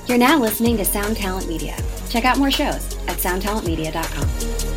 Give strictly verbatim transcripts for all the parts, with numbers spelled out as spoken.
You're now listening to Sound Talent Media. Check out more shows at sound talent media dot com.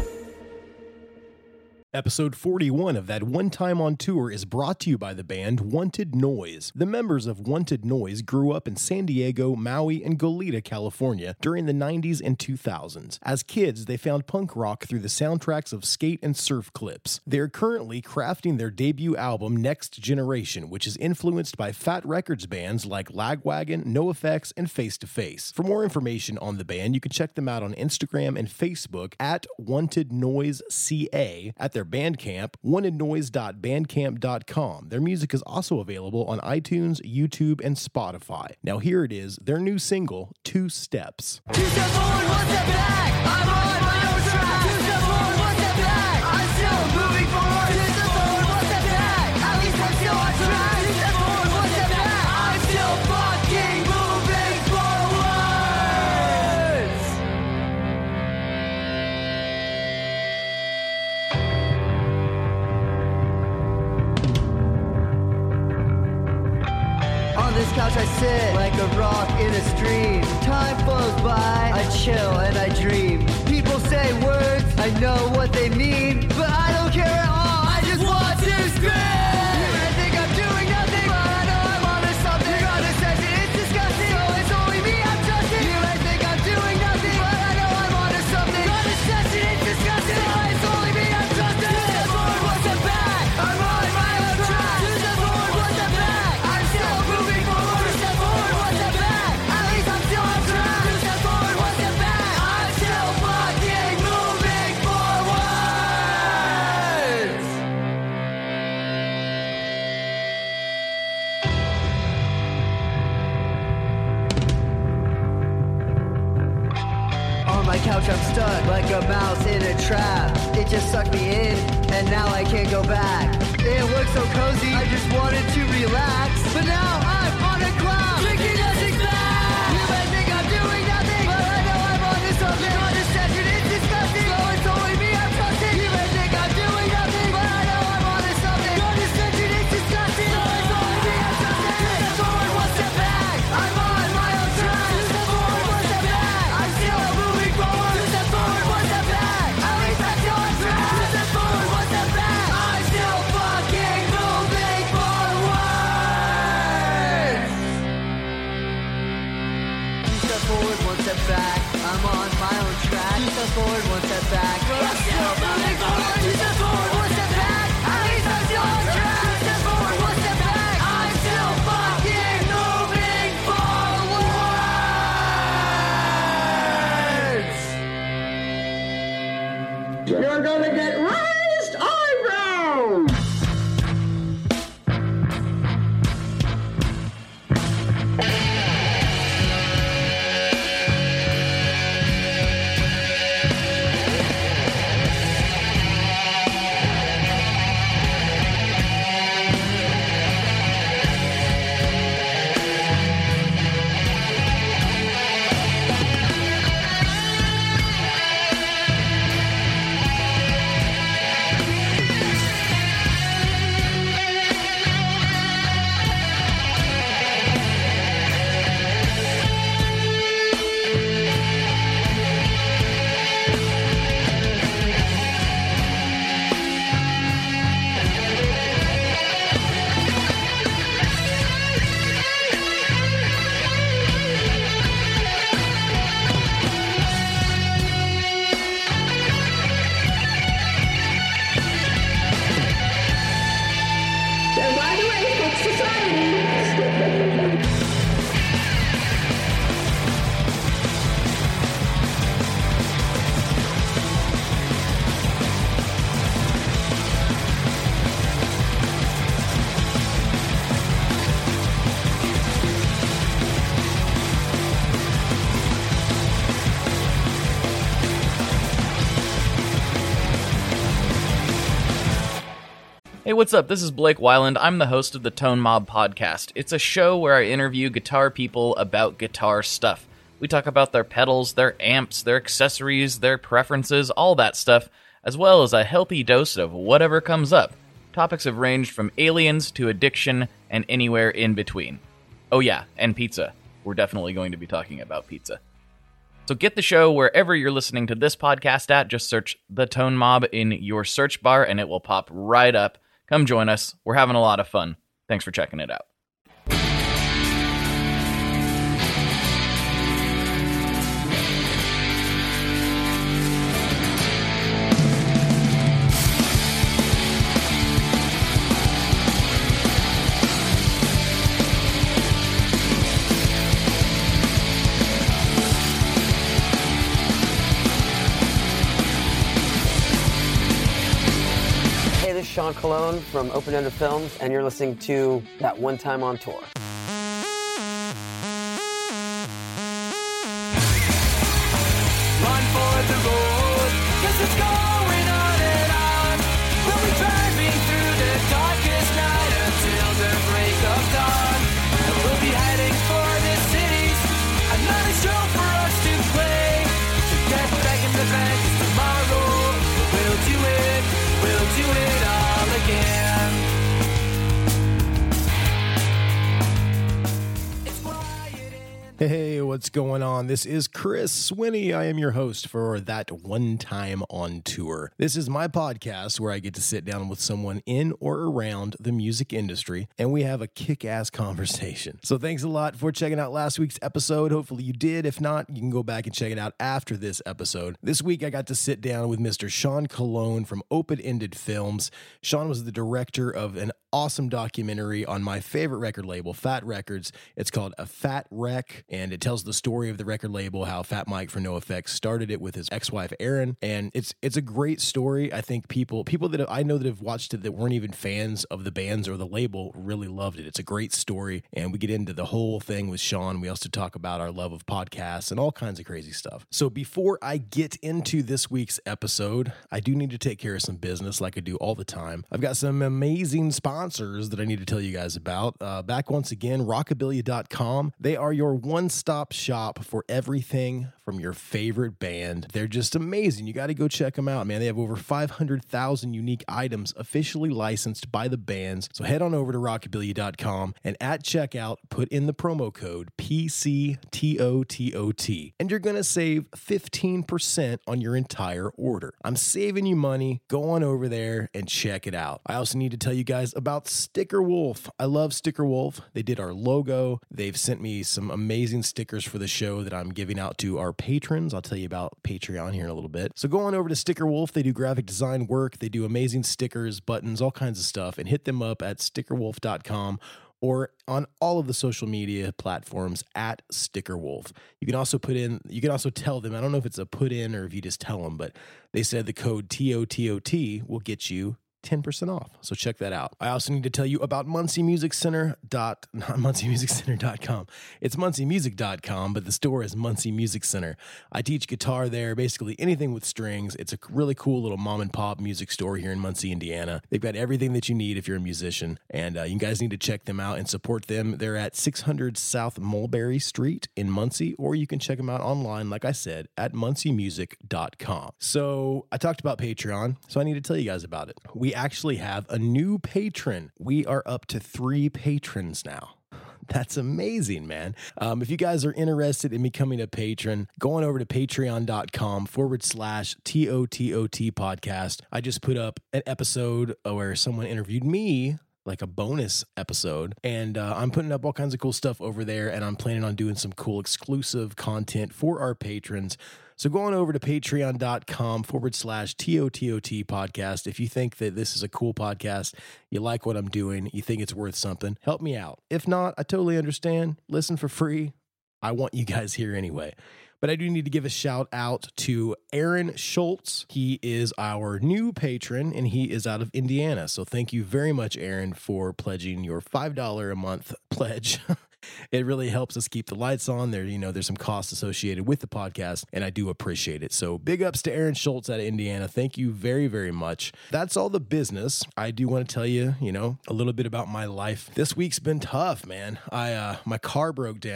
Episode forty-one of That One Time on Tour is brought to you by the band Wanted Noise. The members of Wanted Noise grew up in San Diego, Maui, and Goleta, California during the nineties and two thousands. As kids, they found punk rock through the soundtracks of skate and surf clips. They are currently crafting their debut album, Next Generation, which is influenced by Fat Records bands like Lagwagon, NoFX, and Face to Face. For more information on the band, you can check them out on Instagram and Facebook at Wanted Noise C A, at their Bandcamp, wanted noise dot bandcamp dot com. Their music is also available on iTunes, YouTube, and Spotify. Now here it is, their new single, Two Steps. Two steps forward, one step back. I'm on my own track. Two steps forward, one step back. I'm still moving forward. Two steps forward, one step back. At least I'm still on track. Two steps forward, one step back. I'm still fucking moving forwards. On this couch I sit like a rock in a stream. Time flows by, I chill and I dream. People say words, I know what they mean, but I don't care at all, I just want to scream. You might think I'm doing nothing, but I know I'm onto something. You're on a session, it's disgusting, so it's only me I'm trusting. You might think I'm doing nothing, but I know I'm onto something. You're on a session, it's disgusting, so it's only me I'm trusting. Two steps forward, one step back, I'm on my own track. Two steps forward, one step back, I'm still moving forward. Two steps forward, one step back, at least I'm still on track. Two steps forward, one step back, I'm still fucking moving forwards. On my couch I'm stuck like a mouse in a trap. It just sucked me in and now I can't go back. It looks so cozy, I just wanted to relax, but now I'm on a cloud, drinking nothing back. You might think I'm doing nothing, but I know I'm on to something. On this session it's disgusting, so it's only me I'm trusting. You might think I'm doing nothing, but I know I'm on to something. On this session it's disgusting, so it's only me I'm trusting. Two steps forward, one step back, I'm on my own track. Two steps forward, one step back, I'm still moving forward. Two steps forward, one step back, at least I'm still on track. Two steps forward, one step back, I'm still fucking moving forward. Two steps forward, one step back, I'm on my own track. Two steps forward, one step back, but I'm still moving forward. Two steps forward, one step back, at least I'm still on track. Two steps forward, one step back, I'm still fucking moving forwards. You're gonna get raised eyebrows! And by the way, fuck society. Hey, what's up? This is Blake Weiland. I'm the host of the Tone Mob Podcast. It's a show where I interview guitar people about guitar stuff. We talk about their pedals, their amps, their accessories, their preferences, all that stuff, as well as a healthy dose of whatever comes up. Topics have ranged from aliens to addiction and anywhere in between. Oh yeah, and pizza. we're definitely going to be talking about pizza. So get the show wherever you're listening to this podcast at. Just search The Tone Mob in your search bar and it will pop right up. Come join us. We're having a lot of fun. Thanks for checking it out. Sean Colon from Open Ended Films, and you're listening to That One Time on Tour. Run for the road, 'cause it's going on and on. We'll be driving through the darkest night until the break of dawn. And we'll be heading for the cities, another show for us to play. To get back in the bank is tomorrow. We'll do it, we'll do it all again. It's quiet in Hey, what's going on? This is Chris Swinney. I am your host for That One Time on Tour. This is my podcast where I get to sit down with someone in or around the music industry and we have a kick-ass conversation. So thanks a lot for checking out last week's episode. Hopefully you did. If not, you can go back and check it out after this episode. This week I got to sit down with Mister Sean Colon from Open Ended Films. Sean was the director of an awesome documentary on my favorite record label, Fat Records. It's called A Fat Wreck, and it tells the story of the record label, how Fat Mike from NoFX started it with his ex-wife Erin, and it's it's a great story. I think people people that have, I know that have watched it that weren't even fans of the bands or the label really loved it. It's a great story, and we get into the whole thing with Sean. We also talk about our love of podcasts and all kinds of crazy stuff. So before I get into this week's episode, I do need to take care of some business like I do all the time. I've got some amazing sponsors that I need to tell you guys about. Uh, back once again, rockabilia dot com. They are your one-stop shop for everything from your favorite band. They're just amazing. You got to go check them out, man. They have over five hundred thousand unique items officially licensed by the bands. So head on over to rockabilia dot com and at checkout, put in the promo code P C T O T O T and you're going to save fifteen percent on your entire order. I'm saving you money. Go on over there and check it out. I also need to tell you guys about Sticker Wolf. I love Sticker Wolf. They did our logo. They've sent me some amazing stickers for the show that I'm giving out to our patrons. I'll tell you about Patreon here in a little bit. So go on over to Sticker Wolf. They do graphic design work. They do amazing stickers, buttons, all kinds of stuff, and hit them up at sticker wolf dot com or on all of the social media platforms at Sticker Wolf. You can also put in, you can also tell them, I don't know if it's a put in or if you just tell them, but they said the code T O T O T will get you ten percent off. So check that out. I also need to tell you about Muncie Music Center dot, not Muncie Music Center dot com. It's muncie music dot com, but the store is Muncie Music Center. I teach guitar there, basically anything with strings. It's a really cool little mom and pop music store here in Muncie, Indiana. They've got everything that you need if you're a musician, and uh, you guys need to check them out and support them. They're at six hundred South Mulberry Street in Muncie, or you can check them out online, like I said, at muncie music dot com. So I talked about Patreon, so I need to tell you guys about it. We actually have a new patron. We are up to three patrons now. That's amazing, man. Um, if you guys are interested in becoming a patron, going over to patreon.com forward slash T O T O T podcast. I just put up an episode where someone interviewed me, like a bonus episode, and uh, I'm putting up all kinds of cool stuff over there, and I'm planning on doing some cool exclusive content for our patrons. So go on over to patreon.com forward slash T O T O T podcast. If you think that this is a cool podcast, you like what I'm doing, you think it's worth something, help me out. If not, I totally understand. Listen for free. I want you guys here anyway. But I do need to give a shout out to Aaron Schultz. He is our new patron, and he is out of Indiana. So thank you very much, Aaron, for pledging your five dollars a month pledge. It really helps us keep the lights on. There, you know, there's some costs associated with the podcast, and I do appreciate it. So big ups to Aaron Schultz out of Indiana. Thank you very, very much. That's all the business. I do want to tell you, you know, a little bit about my life. This week's been tough, man. I uh, my car broke down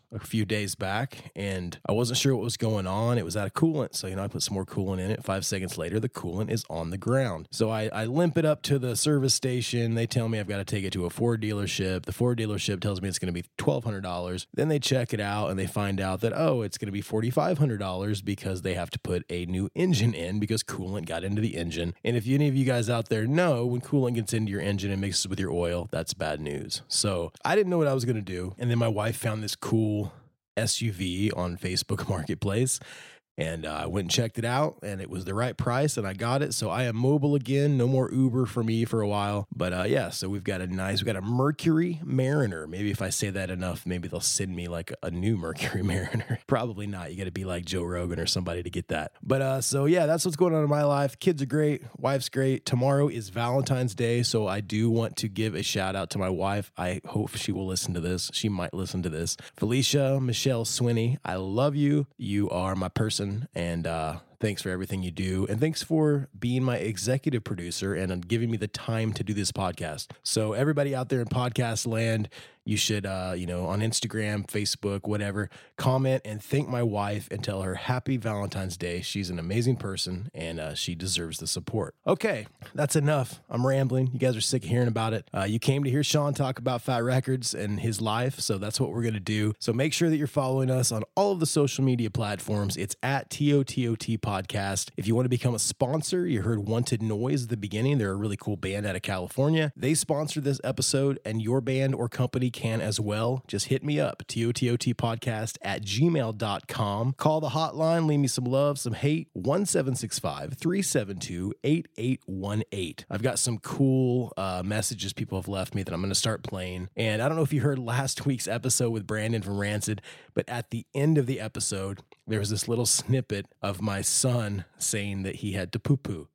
a few days back, and I wasn't sure what was going on. It was out of coolant, so, you know, I put some more coolant in it. Five seconds later, the coolant is on the ground. So I, I limp it up to the service station. They tell me I've got to take it to a Ford dealership. The Ford dealership tells me it's going to be twelve hundred dollars. Then they check it out, and they find out that, oh, it's going to be four thousand five hundred dollars because they have to put a new engine in because coolant got into the engine. And if any of you guys out there know, when coolant gets into your engine and mixes with your oil, that's bad news. So I didn't know what I was going to do. And then my wife found this cool S U V on Facebook Marketplace. And uh, I went and checked it out, and it was the right price, and I got it. So I am mobile again. No more Uber for me for a while. But uh, yeah, so we've got a nice, we've got a Mercury Mariner. Maybe if I say that enough, maybe they'll send me like a new Mercury Mariner. Probably not. You got to be like Joe Rogan or somebody to get that. But uh, so yeah, that's what's going on in my life. Kids are great. Wife's great. Tomorrow is Valentine's Day, so I do want to give a shout out to my wife. I hope she will listen to this. She might listen to this. Felicia Michelle Swinney, I love you. You are my person. And uh, thanks for everything you do. And thanks for being my executive producer and giving me the time to do this podcast. So everybody out there in podcast land, you should, uh, you know, on Instagram, Facebook, whatever, comment and thank my wife and tell her happy Valentine's Day. She's an amazing person and uh, she deserves the support. Okay, that's enough. I'm rambling. You guys are sick of hearing about it. Uh, you came to hear Sean talk about Fat Records and his life, so that's what we're going to do. So make sure that you're following us on all of the social media platforms. It's at T O T O T Podcast. If you want to become a sponsor, you heard Wanted Noise at the beginning. They're a really cool band out of California. They sponsored this episode, and your band or company can as well. Just hit me up, T O T O T podcast at gmail dot com. Call the hotline, leave me some love, some hate, one seven six five, three seven two, eight eight one eight. I've got some cool uh, messages people have left me that I'm going to start playing. And I don't know if you heard last week's episode with Brandon from Rancid, but at the end of the episode, there was this little snippet of my son saying that he had to poo-poo.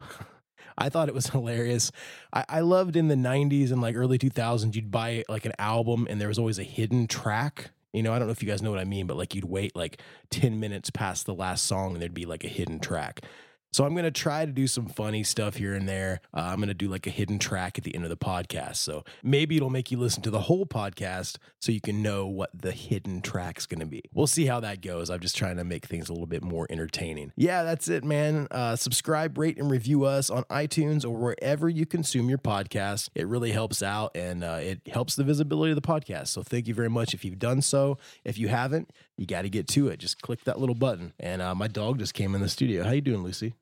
I thought it was hilarious. I, I loved in the nineties and like early two thousands, you'd buy like an album and there was always a hidden track. You know, I don't know if you guys know what I mean, but like you'd wait like ten minutes past the last song and there'd be like a hidden track. So I'm going to try to do some funny stuff here and there. Uh, I'm going to do like a hidden track at the end of the podcast. So maybe it'll make you listen to the whole podcast so you can know what the hidden track's going to be. We'll see how that goes. I'm just trying to make things a little bit more entertaining. Yeah, that's it, man. Uh, subscribe, rate, and review us on iTunes or wherever you consume your podcast. It really helps out and uh, it helps the visibility of the podcast. So thank you very much if you've done so. If you haven't, you got to get to it. Just click that little button. And uh, my dog just came in the studio. How you doing, Lucy?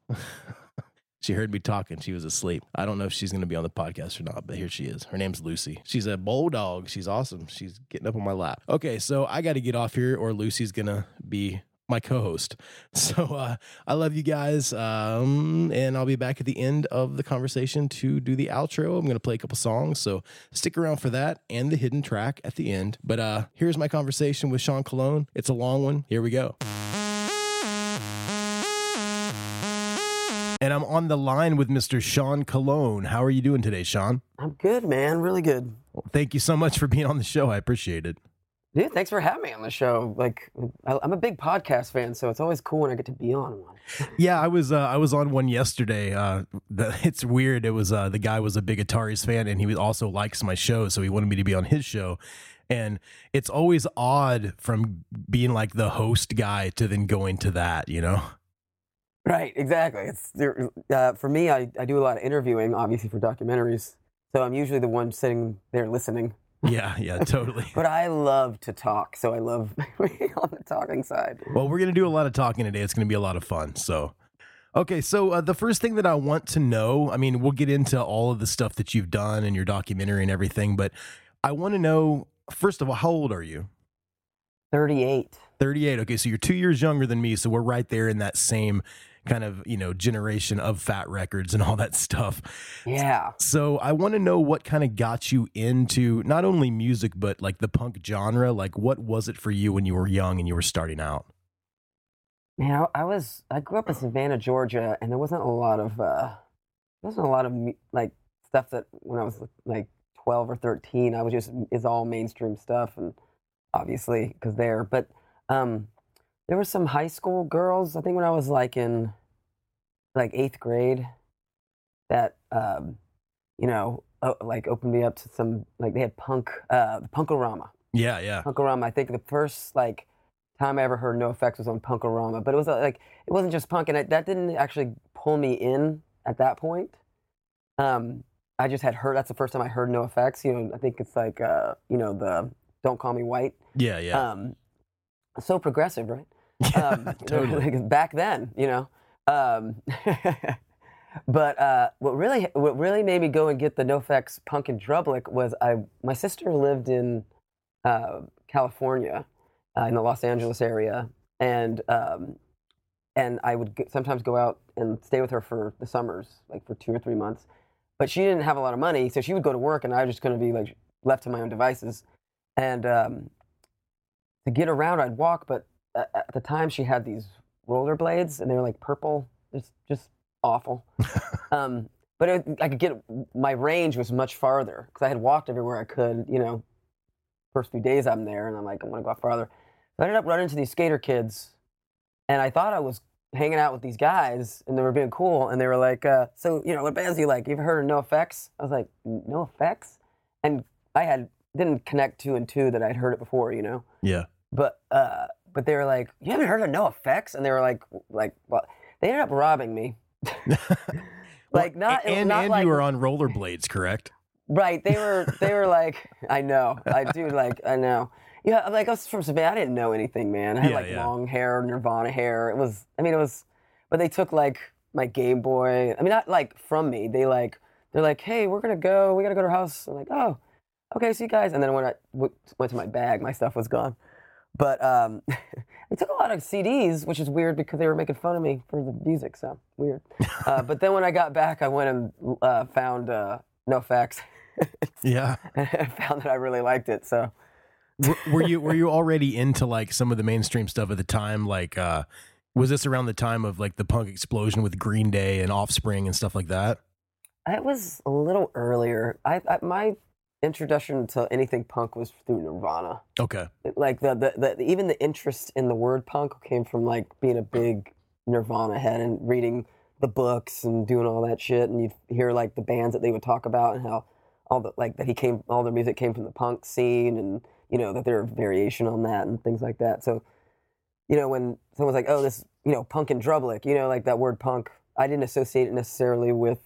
She heard me talking. She was asleep. I don't know if she's going to be on the podcast or not, but here she is. Her name's Lucy. She's a bulldog. She's awesome. She's getting up on my lap. Okay, so I got to get off here or Lucy's going to be my co-host. So uh, I love you guys, um, and I'll be back at the end of the conversation to do the outro. I'm going to play a couple songs, so stick around for that and the hidden track at the end. But uh, here's my conversation with Sean Colon. It's a long one. Here we go. And I'm on the line with Mister Sean Colon. How are you doing today, Sean? I'm good, man. Really good. Well, thank you so much for being on the show. I appreciate it. Dude, thanks for having me on the show. Like, I- I'm a big podcast fan, so it's always cool when I get to be on one. Yeah, I was uh, I was on one yesterday. Uh, the, it's weird. It was uh, the guy was a big Ataris fan, and he was also likes my show, so he wanted me to be on his show. And it's always odd from being like the host guy to then going to that, you know? Right, exactly. It's uh, for me, I, I do a lot of interviewing, obviously, for documentaries. So I'm usually the one sitting there listening. Yeah, yeah, totally. But I love to talk, so I love being on the talking side. Well, we're going to do a lot of talking today. It's going to be a lot of fun. So, okay, so uh, the first thing that I want to know, I mean, we'll get into all of the stuff that you've done and your documentary and everything, but I want to know, first of all, how old are you? thirty-eight. thirty-eight. Okay, so you're two years younger than me, so we're right there in that same kind of, you know, generation of Fat Records and all that stuff. Yeah. So I want to know what kind of got you into not only music, but like the punk genre. Like, what was it for you when you were young and you were starting out? Man, I was, I grew up in Savannah, Georgia, and there wasn't a lot of, uh, there wasn't a lot of like stuff that when I was like twelve or thirteen, I was just, it's all mainstream stuff. And obviously, because there, but, um, there were some high school girls, I think when I was like in like eighth grade, that, um, you know, uh, like opened me up to some, like they had punk, uh, Punkorama. Yeah, yeah. Punk-O-Rama. I think the first like time I ever heard NoFX was on Punk-O-Rama, but it was uh, like it wasn't just punk, and it, that didn't actually pull me in at that point. Um, I just had heard. That's the first time I heard NoFX. You know, I think it's like uh, you know the Don't Call Me White. Yeah, yeah. Um, so progressive, right? Yeah, Um, totally. like back then, you know. Um, but uh, what really what really made me go and get the NoFX Punk and Drublic was I my sister lived in uh, California, uh, in the Los Angeles area, and um, and I would g- sometimes go out and stay with her for the summers, like for two or three months. But she didn't have a lot of money, so she would go to work, and I was just going to be like left to my own devices. And um, to get around, I'd walk, but at, at the time she had these rollerblades, and they were like purple, just just awful. um, but it, I could get my range was much farther because I had walked everywhere I could. You know, first few days I'm there, and I'm like, I want to go out farther. So I ended up running into these skater kids, and I thought I was hanging out with these guys, and they were being cool, and they were like, uh, so, you know, what bands do you like? You ever heard of NoFX? I was like, NoFX? And I had didn't connect two and two that I'd heard it before, you know? Yeah. But uh, but they were like, you haven't heard of NoFX? And they were like, like, well, they ended up robbing me. Like, not, and not and like, you were on rollerblades, correct? right, they were, they were like, I know, I do, like, I know. Yeah, like, I was from Savannah, I didn't know anything, man. I had, Yeah, like, yeah. long hair, Nirvana hair. It was, I mean, it was, but they took, like, my Game Boy. I mean, not, like, from me. They, like, they're like, hey, we're going to go, we got to go to our house. I'm like, oh, okay, see you guys. And then when I w- went to my bag, my stuff was gone. But um, they took a lot of C Ds, which is weird because they were making fun of me for the music, so weird. Uh, but then when I got back, I went and uh, found uh, NoFX. Yeah. And found that I really liked it, so. were, were you were you already into like some of the mainstream stuff at the time? Like, uh, was this around the time of like the punk explosion with Green Day and Offspring and stuff like that? It was a little earlier. I, I my introduction to anything punk was through Nirvana. Okay. Like the, the the even the interest in the word punk came from like being a big Nirvana head and reading the books and doing all that shit. And you'd hear like the bands that they would talk about and how all the like that he came all their music came from the punk scene and you know that there are variation on that and things like that. So you know when someone's like, oh, this you know Punk and Drublic, you know like that word punk, I didn't associate it necessarily with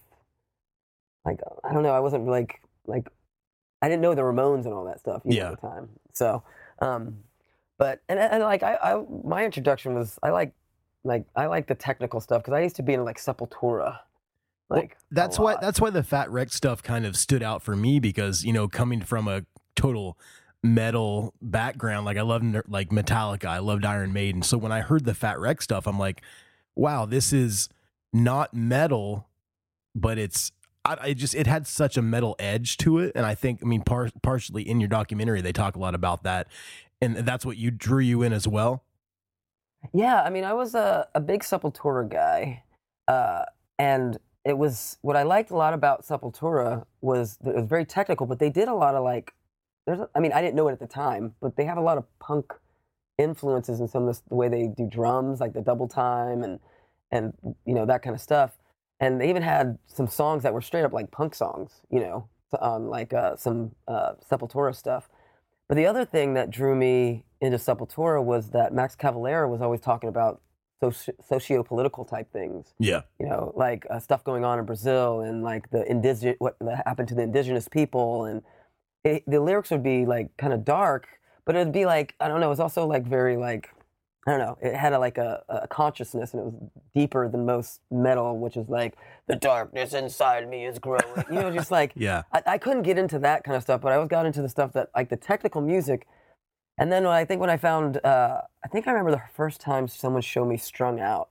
like I don't know I wasn't like like. I didn't know the Ramones and all that stuff you know, Yeah. at the time. So, um, but and, and like I, I, my introduction was I like like I like the technical stuff because I used to be in like Sepultura, like That's a why lot. that's why the Fat Wreck stuff kind of stood out for me because you know coming from a total metal background, like I love like Metallica, I loved Iron Maiden. So when I heard the Fat Wreck stuff, I'm like, wow, this is not metal, but it's. I, I just it had such a metal edge to it, and I think I mean par- partially in your documentary they talk a lot about that, and that's what you drew you in as well. Yeah, I mean I was a, a big Sepultura guy, uh, and it was what I liked a lot about Sepultura was that it was very technical, but they did a lot of like there's a, I mean I didn't know it at the time, but they have a lot of punk influences in some of this, the way they do drums, like the double time and and you know that kind of stuff. And they even had some songs that were straight up like punk songs, you know, on like uh, some uh, Sepultura stuff. But the other thing that drew me into Sepultura was that Max Cavalera was always talking about soci- socio-political type things. Yeah, You know, like uh, stuff going on in Brazil and like the indigenous, what happened to the indigenous people. And it, the lyrics would be like kind of dark, but it'd be like, I don't know, it was also like very like, I don't know, it had a, like a, a consciousness and it was deeper than most metal, which is like, the darkness inside me is growing. You know, just like, yeah, I, I couldn't get into that kind of stuff, but I always got into the stuff that, like the technical music. And then when I think when I found, uh, I think I remember the first time someone showed me Strung Out.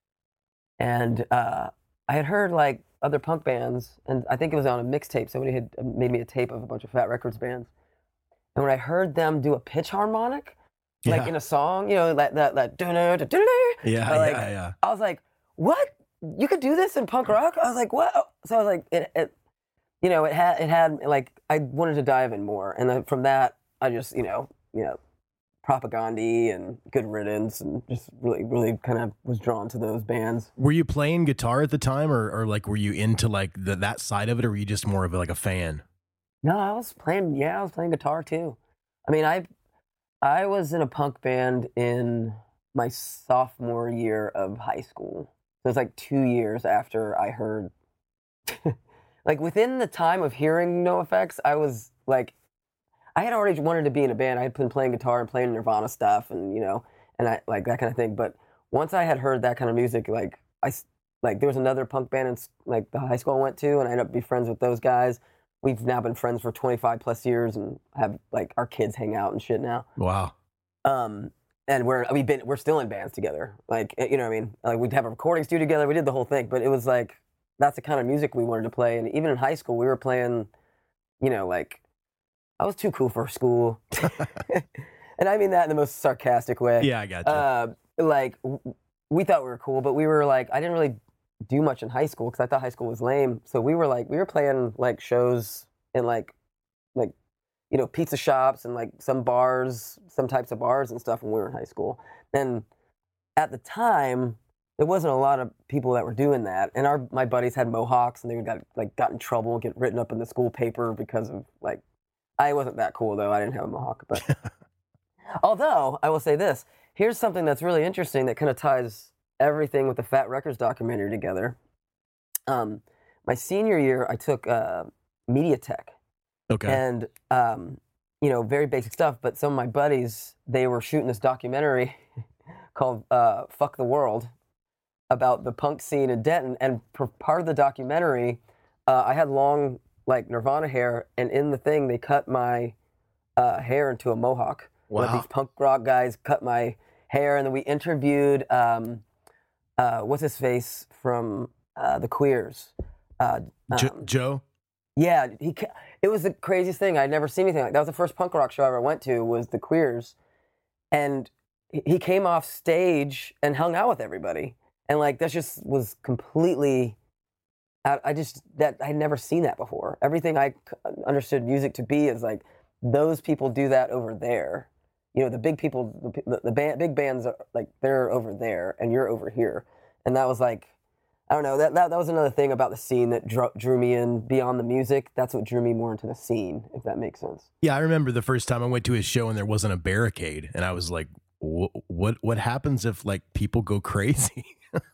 And uh, I had heard like other punk bands, and I think it was on a mixtape. Somebody had made me a tape of a bunch of Fat Records bands. And when I heard them do a pitch harmonic, like Yeah. in a song, you know, that that that yeah, like, yeah, yeah. I was like, what? You could do this in punk rock? I was like, what? So I was like, it, it you know, it had it had like I wanted to dive in more, and then from that, I just you know, you know, Propagandhi and Good Riddance, and just really, really kind of was drawn to those bands. Were you playing guitar at the time, or, or like were you into like the, that side of it, or were you just more of like a fan? No, I was playing. Yeah, I was playing guitar too. I mean, I I was in a punk band in my sophomore year of high school. So it was like two years after I heard, like within the time of hearing NoFX, I was like, I had already wanted to be in a band. I had been playing guitar and playing Nirvana stuff, and you know, and I like that kind of thing. But once I had heard that kind of music, like I like there was another punk band in like the high school I went to, and I ended up being friends with those guys. We've now been friends for twenty-five plus years, and have like our kids hang out and shit now. Wow. Um, and we're we've been we're still in bands together. Like you know what I mean? Like we'd have a recording studio together. We did the whole thing, but it was like that's the kind of music we wanted to play. And even in high school, we were playing, you know, like I was too cool for school, and I mean that in the most sarcastic way. Yeah, I got you. Uh, like we thought we were cool, but we were like I didn't really do much in high school because I thought high school was lame. So we were like we were playing like shows in like like you know pizza shops and like some bars, some types of bars and stuff when we were in high school. And at the time, there wasn't a lot of people that were doing that. And our my buddies had mohawks and they got like got in trouble, get written up in the school paper because of like I wasn't that cool though. I didn't have a mohawk, but although I will say this, here's something that's really interesting that kind of ties everything with the Fat Records documentary together. Um, my senior year, I took uh, media tech. Okay. And, um, you know, very basic stuff, but some of my buddies, they were shooting this documentary called uh, Fuck the World about the punk scene in Denton. And for part of the documentary, uh, I had long, like, Nirvana hair, and in the thing, they cut my uh, hair into a mohawk. Wow. Like these punk rock guys cut my hair, and then we interviewed... Um, Uh, what's his face from uh, the Queers? Uh, Jo- um, Joe? yeah, he. ca- It was the craziest thing. I'd never seen anything like that. Was the first punk rock show I ever went to. Was the Queers, and he- he came off stage and hung out with everybody, and like that just was completely. I, I just that I'd never seen that before. Everything I c- understood music to be is like those people do that over there. You know, the big people, the, the, the band, big bands are like they're over there and you're over here, and that was like, I don't know, that that, that was another thing about the scene that drew, drew me in beyond the music. That's what drew me more into the scene, if that makes sense. Yeah, I remember the first time I went to his show and there wasn't a barricade, and I was like, "What? What, what happens if like people go crazy?"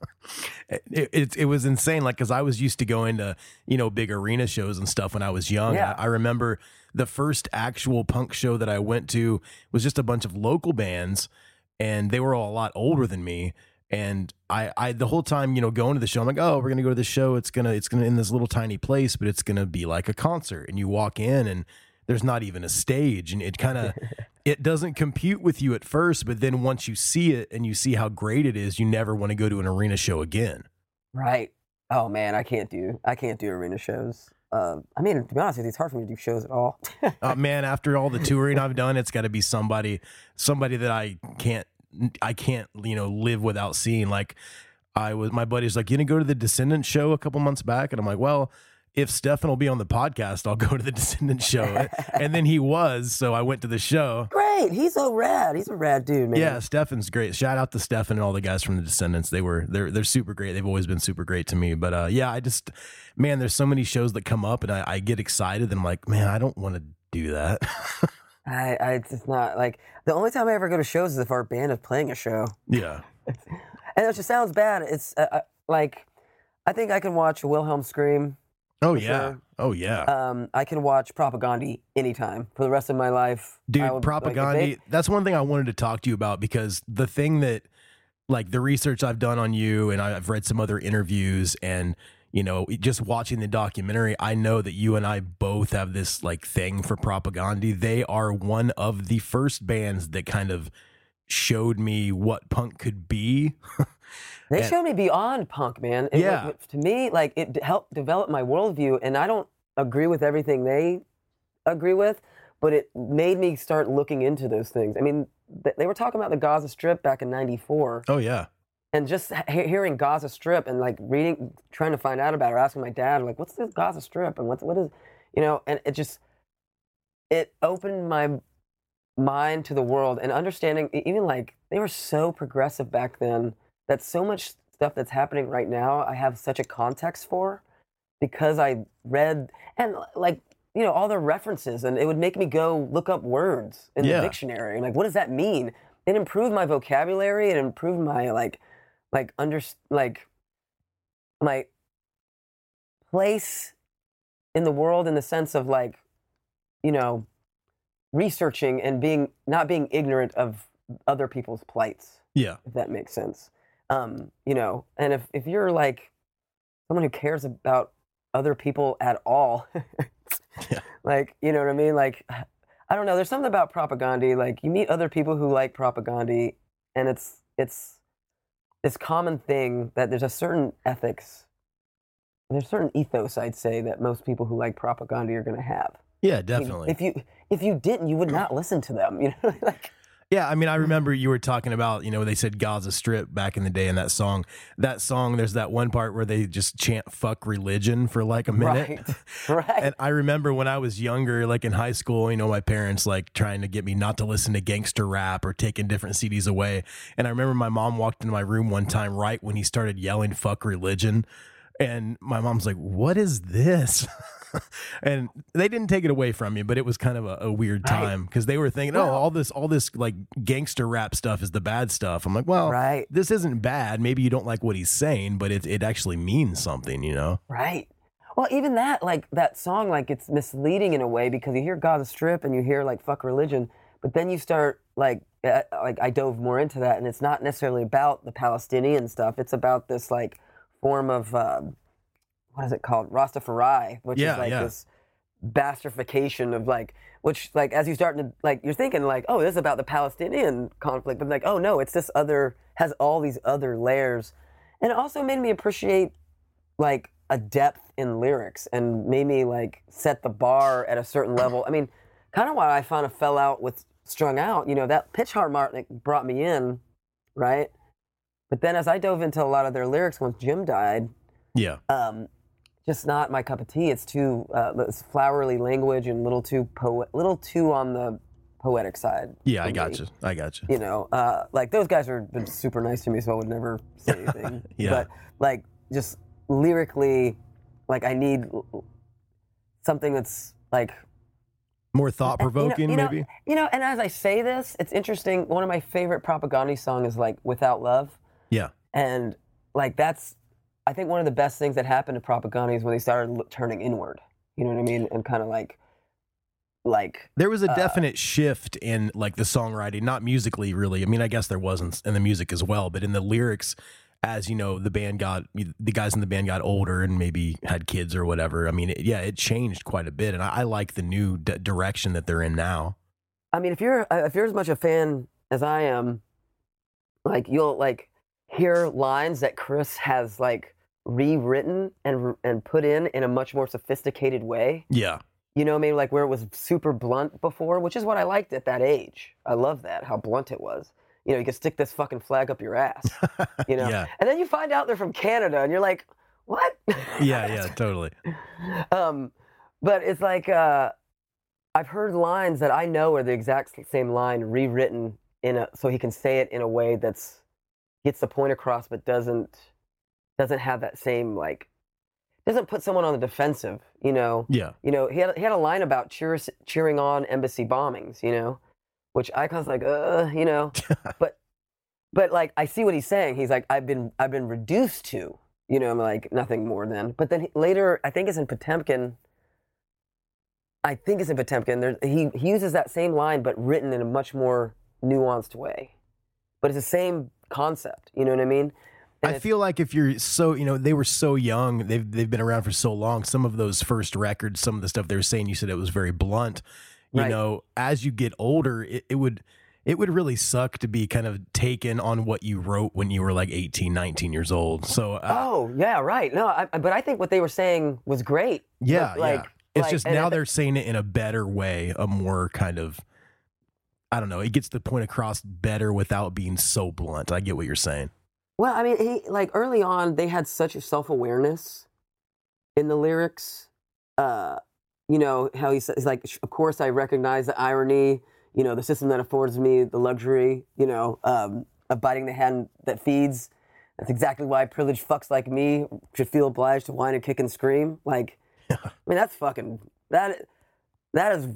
it, it it was insane. Like, because I was used to going to you know big arena shows and stuff when I was young. Yeah. I, I remember the first actual punk show that I went to was just a bunch of local bands, and they were all a lot older than me. And I, I, the whole time, you know, going to the show, I'm like, oh, we're gonna go to the show. It's gonna, it's gonna in this little tiny place, but it's gonna be like a concert. And you walk in, and there's not even a stage, and it kind of, it doesn't compute with you at first, but then once you see it and you see how great it is, you never want to go to an arena show again. Right. Oh man, I can't do, I can't do arena shows. Uh, I mean, to be honest with you, it's hard for me to do shows at all. uh, man, after all the touring I've done, it's got to be somebody, somebody that I can't, I can't, you know, live without seeing. Like, I was, my buddy's like, you didn't go to the Descendants show a couple months back, and I'm like, well, if Stefan will be on the podcast, I'll go to the Descendants show. And then he was, so I went to the show. Great, he's so rad. He's a rad dude, man. Yeah, Stefan's great. Shout out to Stefan and all the guys from the Descendants. They were they're they're super great. They've always been super great to me. But uh, yeah, I just man, there's so many shows that come up, and I, I get excited, and I'm like, man, I don't want to do that. I, I, it's just not like the only time I ever go to shows is if our band is playing a show. Yeah, and it just sounds bad. It's uh, uh, like I think I can watch Wilhelm scream. Oh For yeah. sure. Oh yeah. Um, I can watch Propaganda anytime for the rest of my life. Dude, I would- Propaganda, like, if they- that's one thing I wanted to talk to you about, because the thing that, like, the research I've done on you, and I've read some other interviews, and, you know, just watching the documentary, I know that you and I both have this, like, thing for Propaganda. They are one of the first bands that kind of showed me what punk could be. They And- showed me beyond punk, man. It, Yeah. like, to me, like it d- helped develop my worldview, and I don't agree with everything they agree with, but it made me start looking into those things. I mean, th- they were talking about the Gaza Strip back in ninety-four, Oh, yeah. and just he- hearing Gaza Strip and like reading, trying to find out about it, or asking my dad, like, "What's this Gaza Strip?" and what's what is, you know, and it just it opened my mind to the world and understanding. e- Even like they were so progressive back then. That's so much stuff that's happening right now. I have such a context for, because I read and like you know, all their references, and it would make me go look up words in Yeah. the dictionary. And like, what does that mean? It improved my vocabulary. It improved my like, like under like my place in the world in the sense of like, you know, researching and being not being ignorant of other people's plights. Yeah. If that makes sense. Um, you know, and if if you're like someone who cares about other people at all. Yeah. Like, you know what I mean? Like, I don't know. There's something about propaganda. Like, you meet other people who like propaganda, and it's it's this common thing that there's a certain ethics, there's a certain ethos, I'd say, that most people who like propaganda are going to have. Yeah, I mean, definitely. if you if you didn't, you would not listen to them. You know, like. Yeah, I mean, I remember you were talking about, you know, they said Gaza Strip back in the day in that song. That song, there's that one part where they just chant fuck religion for like a minute. Right, right. And I remember when I was younger, like in high school, you know, my parents like trying to get me not to listen to gangster rap or taking different C Ds away. And I remember my mom walked into my room one time right when he started yelling fuck religion. And my mom's like, what is this? And they didn't take it away from me, but it was kind of a, a weird time because they were thinking, oh, Well- all this, all this like gangster rap stuff is the bad stuff. I'm like, well, Right. this isn't bad. Maybe you don't like what he's saying, but it it actually means something, you know? Right. Well, even that, like that song, like it's misleading in a way because you hear Gaza Strip and you hear like fuck religion, but then you start like, uh, like I dove more into that, and it's not necessarily about the Palestinian stuff. It's about this like form of um, what is it called, Rastafari, which Yeah, is like yeah. this bastardification of like, which like as you start to like, you're thinking like, oh, this is about the Palestinian conflict, but like, oh no, it's this other, has all these other layers, and it also made me appreciate like a depth in lyrics and made me like set the bar at a certain level. I mean, kind of why I found a fell out with Strung Out, you know, that Pitch Harmonic brought me in, right? But then as I dove into a lot of their lyrics once Jim died, Yeah. um, just not my cup of tea. It's too uh, it's flowery language and little too poet, little too on the poetic side. Yeah, for I got me. you. I got you. You know, uh, like those guys are been super nice to me, so I would never say anything. Yeah. But like, just lyrically, like I need something that's like More thought provoking, you know, you know, maybe? You know, and as I say this, it's interesting. One of my favorite propaganda songs is like "Without Love," Yeah. and like that's, I think one of the best things that happened to propaganda is when they started lo- turning inward. You know what I mean? And kind of like, like There was a Uh, definite shift in like the songwriting, not musically really. I mean, I guess there wasn't in the music as well, but in the lyrics, as you know, the band got, the guys in the band got older and maybe had kids or whatever. I mean, it, yeah, it changed quite a bit. And I, I like the new d- direction that they're in now. I mean, if you're uh, if you're as much a fan as I am, like you'll like hear lines that Chris has like rewritten and and put in in a much more sophisticated way. Yeah. You know, maybe like where it was super blunt before, which is what I liked at that age. I love that, how blunt it was. You know, you could stick this fucking flag up your ass. You know, Yeah. and then you find out they're from Canada, and you're like, what? Yeah, yeah, totally. um, but it's like uh, I've heard lines that I know are the exact same line rewritten in a so he can say it in a way that's gets the point across, but doesn't doesn't have that same like doesn't put someone on the defensive. You know. Yeah. You know, he had he had a line about cheer, cheering on embassy bombings. You know, which I was like, uh, you know, but but like I see what he's saying. He's like, I've been I've been reduced to. You know, I'm like nothing more than. But then he, later, I think it's in Potemkin. I think it's in Potemkin. There, he he uses that same line, but written in a much more nuanced way. But it's the same concept. You know what I mean? And I it's- feel like if you're so, you know, they were so young, they've they've been around for so long. Some of those first records, some of the stuff they were saying, you said it was very blunt. You Right. know, as you get older, it, it would it would really suck to be kind of taken on what you wrote when you were like eighteen, nineteen years old. So uh, Oh yeah, right. No, I, but I think what they were saying was great. yeah, But, like, yeah. It's like- just and now it- they're saying it in a better way, a more kind of, I don't know, it gets the point across better without being so blunt. I get what you're saying. Well, I mean, he like early on they had such a self awareness in the lyrics. Uh, you know how he says like, of course I recognize the irony. You know, the system that affords me the luxury. You know, um, of biting the hand that feeds. That's exactly why privileged fucks like me should feel obliged to whine and kick and scream. Like, I mean, that's fucking that. that is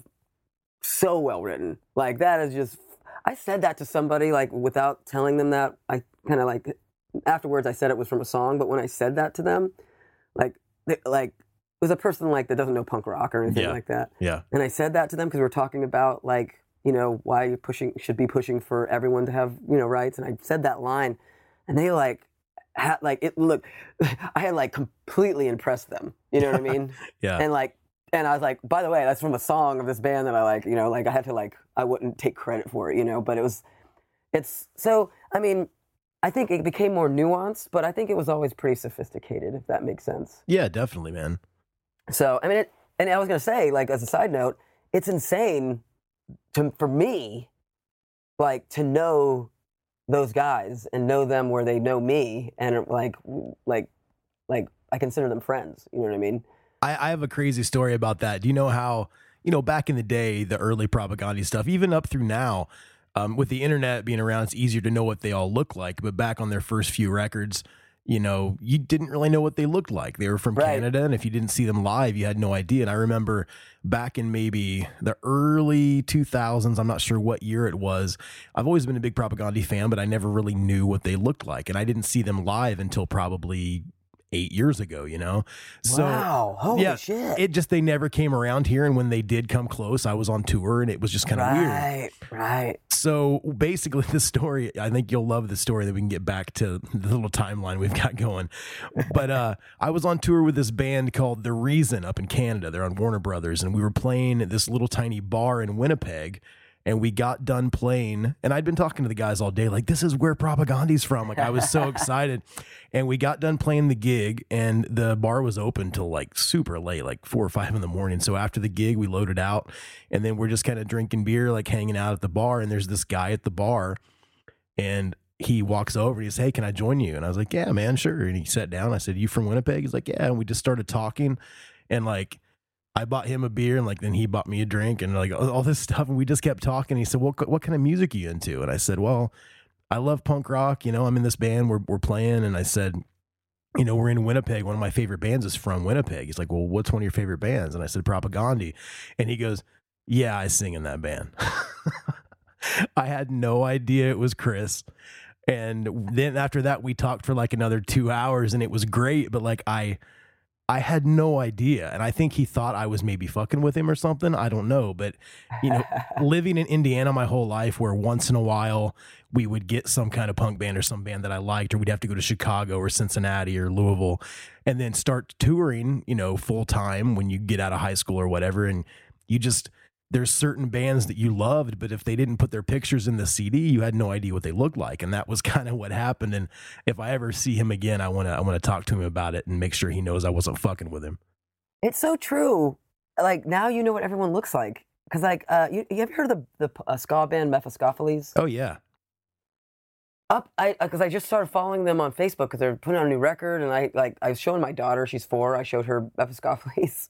so well written. Like that is just. I said that to somebody like without telling them that. I kind of like afterwards I said it was from a song, but when I said that to them, like they, like it was a person like that doesn't know punk rock or anything Yeah. like that. Yeah. And I said that to them because we were talking about like you know why you pushing should be pushing for everyone to have you know rights, and I said that line, and they like had like it look, I had like completely impressed them. You know what I mean? Yeah. And like. And I was like, by the way, that's from a song of this band that I like, you know, like I had to like, I wouldn't take credit for it, you know, but it was, it's, so, I mean, I think it became more nuanced, but I think it was always pretty sophisticated, if that makes sense. Yeah, definitely, man. So, I mean, it, and I was going to say, like, as a side note, it's insane to, for me, like, to know those guys and know them where they know me and like, like, like, I consider them friends, you know what I mean? I, I have a crazy story about that. Do you know how, you know, back in the day, the early Propagandhi stuff, even up through now, um, with the internet being around, it's easier to know what they all look like. But back on their first few records, you know, you didn't really know what they looked like. They were from Right. Canada, and if you didn't see them live, you had no idea. And I remember back in maybe the early two thousands, I'm not sure what year it was, I've always been a big Propagandhi fan, but I never really knew what they looked like. And I didn't see them live until probably eight years ago, you know? So, Wow, holy yeah, shit. it just, they never came around here. And when they did come close, I was on tour, and it was just kind of weird. Right, right. So basically the story, I think you'll love the story, that we can get back to the little timeline we've got going. But uh, I was on tour with this band called The Reason up in Canada. They're on Warner Brothers. And we were playing at this little tiny bar in Winnipeg. And we got done playing, and I'd been talking to the guys all day, like, this is where Propagandhi's from. Like, I was so excited. And we got done playing the gig, and the bar was open till like super late, like four or five in the morning. So after the gig, we loaded out, and then we're just kind of drinking beer, like hanging out at the bar. And there's this guy at the bar, and he walks over and he says, hey, can I join you? And I was like, yeah, man, sure. And he sat down. I said, you from Winnipeg? He's like, yeah. And we just started talking, and like, I bought him a beer, and like then he bought me a drink, and like all this stuff, and we just kept talking. He said, "Well, what kind of music are you into?" And I said, "Well, I love punk rock. You know, I'm in this band. We're we're playing." And I said, "You know, we're in Winnipeg. One of my favorite bands is from Winnipeg." He's like, "Well, what's one of your favorite bands?" And I said, "Propagandhi." And he goes, "Yeah, I sing in that band." I had no idea it was Chris. And then after that, we talked for like another two hours, and it was great. But like I. I had no idea. And I think he thought I was maybe fucking with him or something. I don't know. But, you know, living in Indiana my whole life, where once in a while we would get some kind of punk band or some band that I liked, or we'd have to go to Chicago or Cincinnati or Louisville and then start touring, you know, full time when you get out of high school or whatever. And you just, there's certain bands that you loved, but if they didn't put their pictures in the C D, you had no idea what they looked like. And that was kind of what happened. And if I ever see him again, I want to I want to talk to him about it and make sure he knows I wasn't fucking with him. It's so true. Like, now you know what everyone looks like. Because, like, uh, you, you ever heard of the, the uh, ska band Mephistopheles? Oh, yeah. Up, I because I just started following them on Facebook because they're putting out a new record, and I like I was showing my daughter, she's four. I showed her Mephistopheles.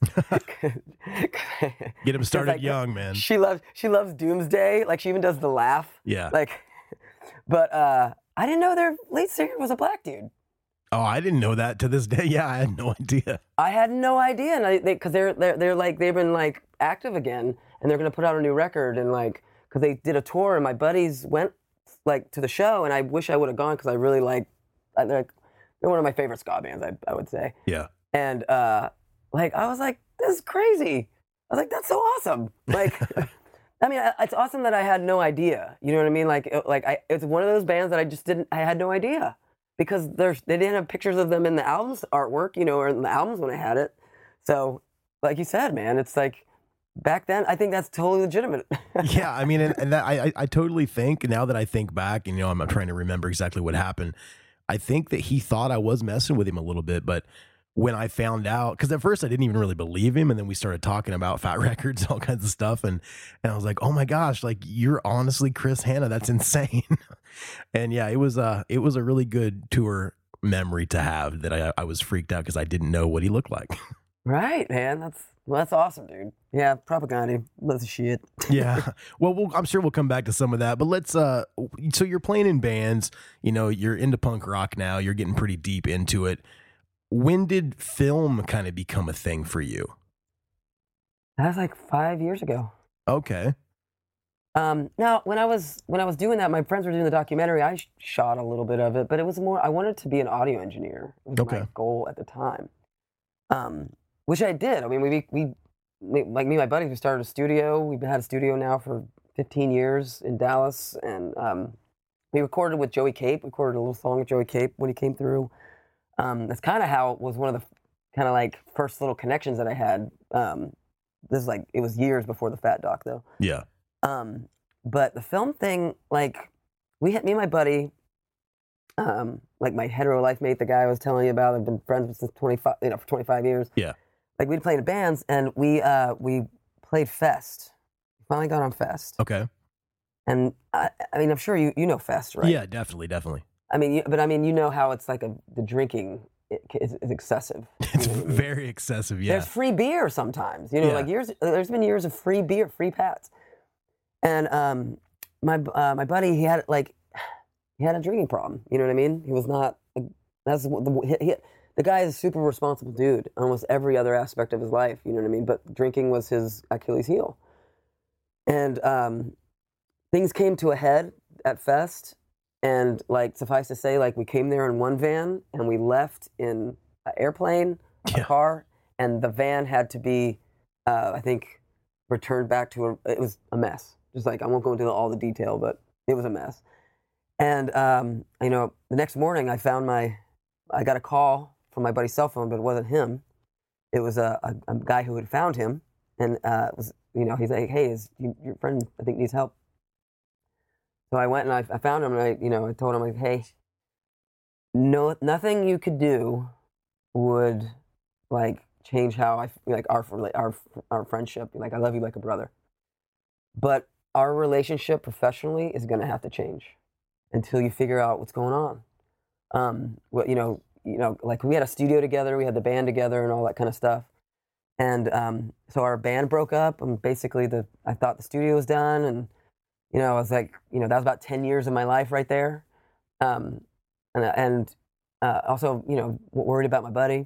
Get him started like, young, man. She loves she loves Doomsday. Like, she even does the laugh. Yeah. Like, but uh, I didn't know their lead singer was a black dude. Oh, I didn't know that to this day. Yeah, I had no idea. I had no idea, and I they because they're they're they're like they've been like active again, and they're gonna put out a new record, and like because they did a tour, and my buddies went like to the show, and I wish I would have gone because I really like, I, they're, like, they're one of my favorite ska bands, I I would say. Yeah. And uh, like I was like, this is crazy. I was like, that's so awesome. Like, I mean, it's awesome that I had no idea. You know what I mean? Like, it, like I, it's one of those bands that I just didn't. I had no idea because there's they didn't have pictures of them in the albums artwork, you know, or in the albums when I had it. So, like you said, man, it's like. Back then, I think that's totally legitimate. Yeah, I mean, and, and that, I, I totally think, now that I think back, and, you know, I'm not trying to remember exactly what happened, I think that he thought I was messing with him a little bit, but when I found out, because at first I didn't even really believe him, and then we started talking about Fat Records, all kinds of stuff, and and I was like, oh my gosh, like, you're honestly Chris Hanna, that's insane. And yeah, it was, uh, it was a really good tour memory to have that I, I was freaked out because I didn't know what he looked like. Right, man, that's... Well, that's awesome, dude. Yeah, Propagandhi. Loves the shit. Yeah. Well, we'll, I'm sure we'll come back to some of that, but let's, uh, so you're playing in bands, you know, you're into punk rock now, you're getting pretty deep into it. When did film kind of become a thing for you? That was like five years ago. Okay. Um, now, when I was when I was doing that, my friends were doing the documentary. I sh- shot a little bit of it, but it was more. I wanted to be an audio engineer. It was Okay. my goal at the time, um, which I did. I mean, we we we- like me and my buddies. We started a studio. We've had a studio now for fifteen years in Dallas, and um, we recorded with Joey Cape. We recorded a little song with Joey Cape when he came through. Um, that's kind of how it was one of the kind of like first little connections that I had. Um, this is like it was years before the Fat Doc though. Yeah. Um, but the film thing, like, we had me and my buddy, um, like my hetero life mate, the guy I was telling you about, I've been friends with since twenty-five, you know, for twenty-five years. Yeah. Like we'd played in bands, and we uh, we played Fest. We finally got on Fest, Okay. and I, I mean, I'm sure you you know Fest, right? Yeah, definitely, definitely. I mean, you, but I mean, you know how it's like a the drinking is, is excessive. It's You know what I mean? very excessive, yeah. There's free beer sometimes, you know, Yeah. like years. There's been years of free beer, free Pats, and um, my uh, my buddy, he had like he had a drinking problem. You know what I mean? He was not. That's what the he, he, the guy is a super responsible dude, almost every other aspect of his life. You know what I mean? But drinking was his Achilles heel, and um, things came to a head at Fest. And like suffice to say, like we came there in one van and we left in an airplane, a Yeah. car, and the van had to be, uh, I think, returned back to a. It was a mess. Just like I won't go into all the detail, but it was a mess. And um, you know, the next morning I found my, I got a call from my buddy's cell phone, but it wasn't him. It was a, a, a guy who had found him, and uh, it was you know he's like, hey, is you, your friend I think needs help. So I went and I, I found him and I, you know, I told him like, hey, no, nothing you could do would like change how I like our our our friendship. Like I love you like a brother, but our relationship professionally is going to have to change until you figure out what's going on. Um, well, you know, you know, like we had a studio together, we had the band together, and all that kind of stuff. And um, so our band broke up, and basically the I thought the studio was done, and you know, I was like, you know, that was about ten years of my life right there. Um, and and uh, also, you know, worried about my buddy.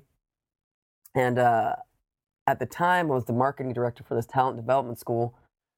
And uh, at the time, I was the marketing director for this talent development school.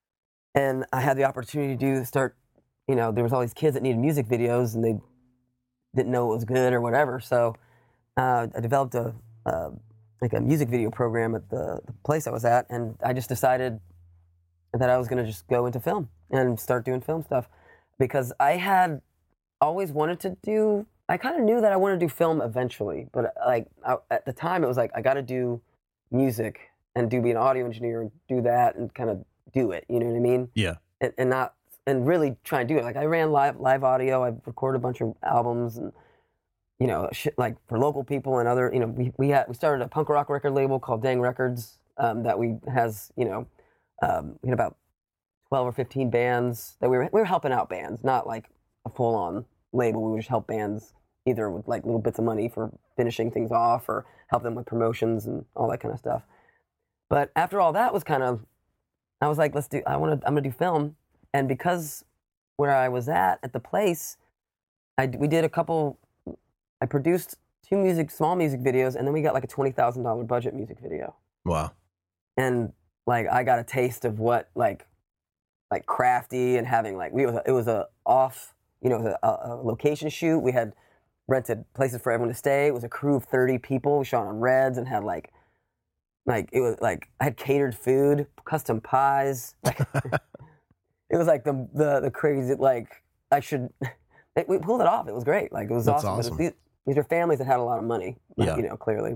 And I had the opportunity to do, start, you know, there was all these kids that needed music videos and they didn't know it was good or whatever. So uh, I developed a, uh, like a music video program at the, the place I was at. And I just decided that I was going to just go into film and start doing film stuff, because I had always wanted to do, I kind of knew that I wanted to do film eventually, but like I, at the time it was like, I got to do music and do be an audio engineer and do that and kind of do it, you know what I mean? Yeah. And, and not, and really try and do it. Like I ran live, live audio, I recorded a bunch of albums and, you know, shit like for local people and other, you know, we, we had, we started a punk rock record label called Dang Records um, that we has, you know, um, we had about twelve or fifteen bands that we were we were helping out bands, not like a full on label. We would just help bands either with like little bits of money for finishing things off or help them with promotions and all that kind of stuff. But after all that was kind of, I was like, let's do. I want to. I'm gonna do film, and because where I was at at the place, I we did a couple. I produced two music, small music videos, and then we got like a twenty thousand dollar budget music video. Wow. And like I got a taste of what like like crafty and having like we was a, it was a off you know it was a, a location shoot. We had rented places for everyone to stay. It was a crew of thirty people. We shot on Reds and had like like it was like I had catered food, custom pies. Like it was like the the the crazy like I should it, we pulled it off. It was great. Like it was That's awesome. awesome. But it, these, these are families that had a lot of money. Like, Yeah. you know clearly.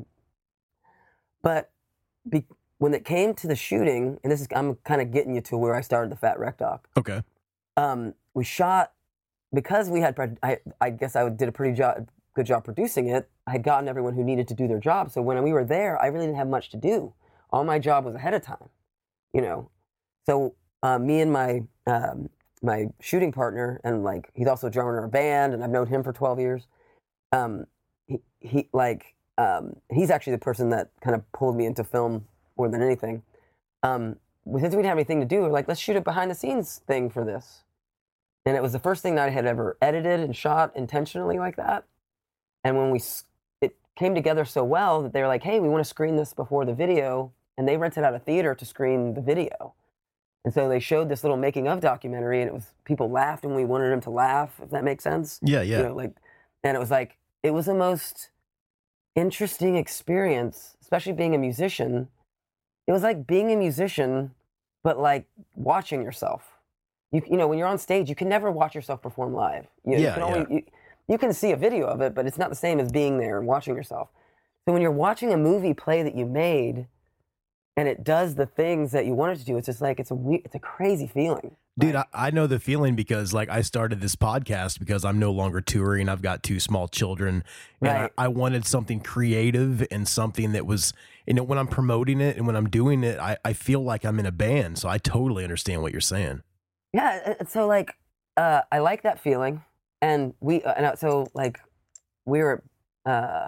But be, when it came to the shooting, and this is I'm kind of getting you to where I started the Fat Wreck Doc. Okay. Um, we shot because we had. I, I guess I did a pretty job, good job producing it. I had gotten everyone who needed to do their job. So when we were there, I really didn't have much to do. All my job was ahead of time, you know. So uh, me and my um, my shooting partner, and like he's also a drummer in our band, and I've known him for twelve years. Um, he, he like um, he's actually the person that kind of pulled me into film more than anything. Um, since we didn't have anything to do, we we're like, let's shoot a behind the scenes thing for this. And it was the first thing that I had ever edited and shot intentionally like that. And when we, it came together so well that they were like, hey, we want to screen this before the video and they rented out a theater to screen the video. And so they showed this little making of documentary, and it was people laughed when we wanted them to laugh, if that makes sense. Yeah, yeah. You know, like, and it was like it was the most interesting experience, especially being a musician. It was like being a musician, but like watching yourself. You you know, when you're on stage, you can never watch yourself perform live. You, Yeah, you can only, yeah. you, you can see a video of it, but it's not the same as being there and watching yourself. So when you're watching a movie play that you made, and it does the things that you want it to do, it's just like it's a we- it's a crazy feeling. Dude, I, I know the feeling because like I started this podcast because I'm no longer touring. I've got two small children, and Right. I, I wanted something creative and something that was, you know, when I'm promoting it and when I'm doing it, I, I feel like I'm in a band. So I totally understand what you're saying. Yeah, and so like uh, I like that feeling, and we uh, and uh, so like we were uh,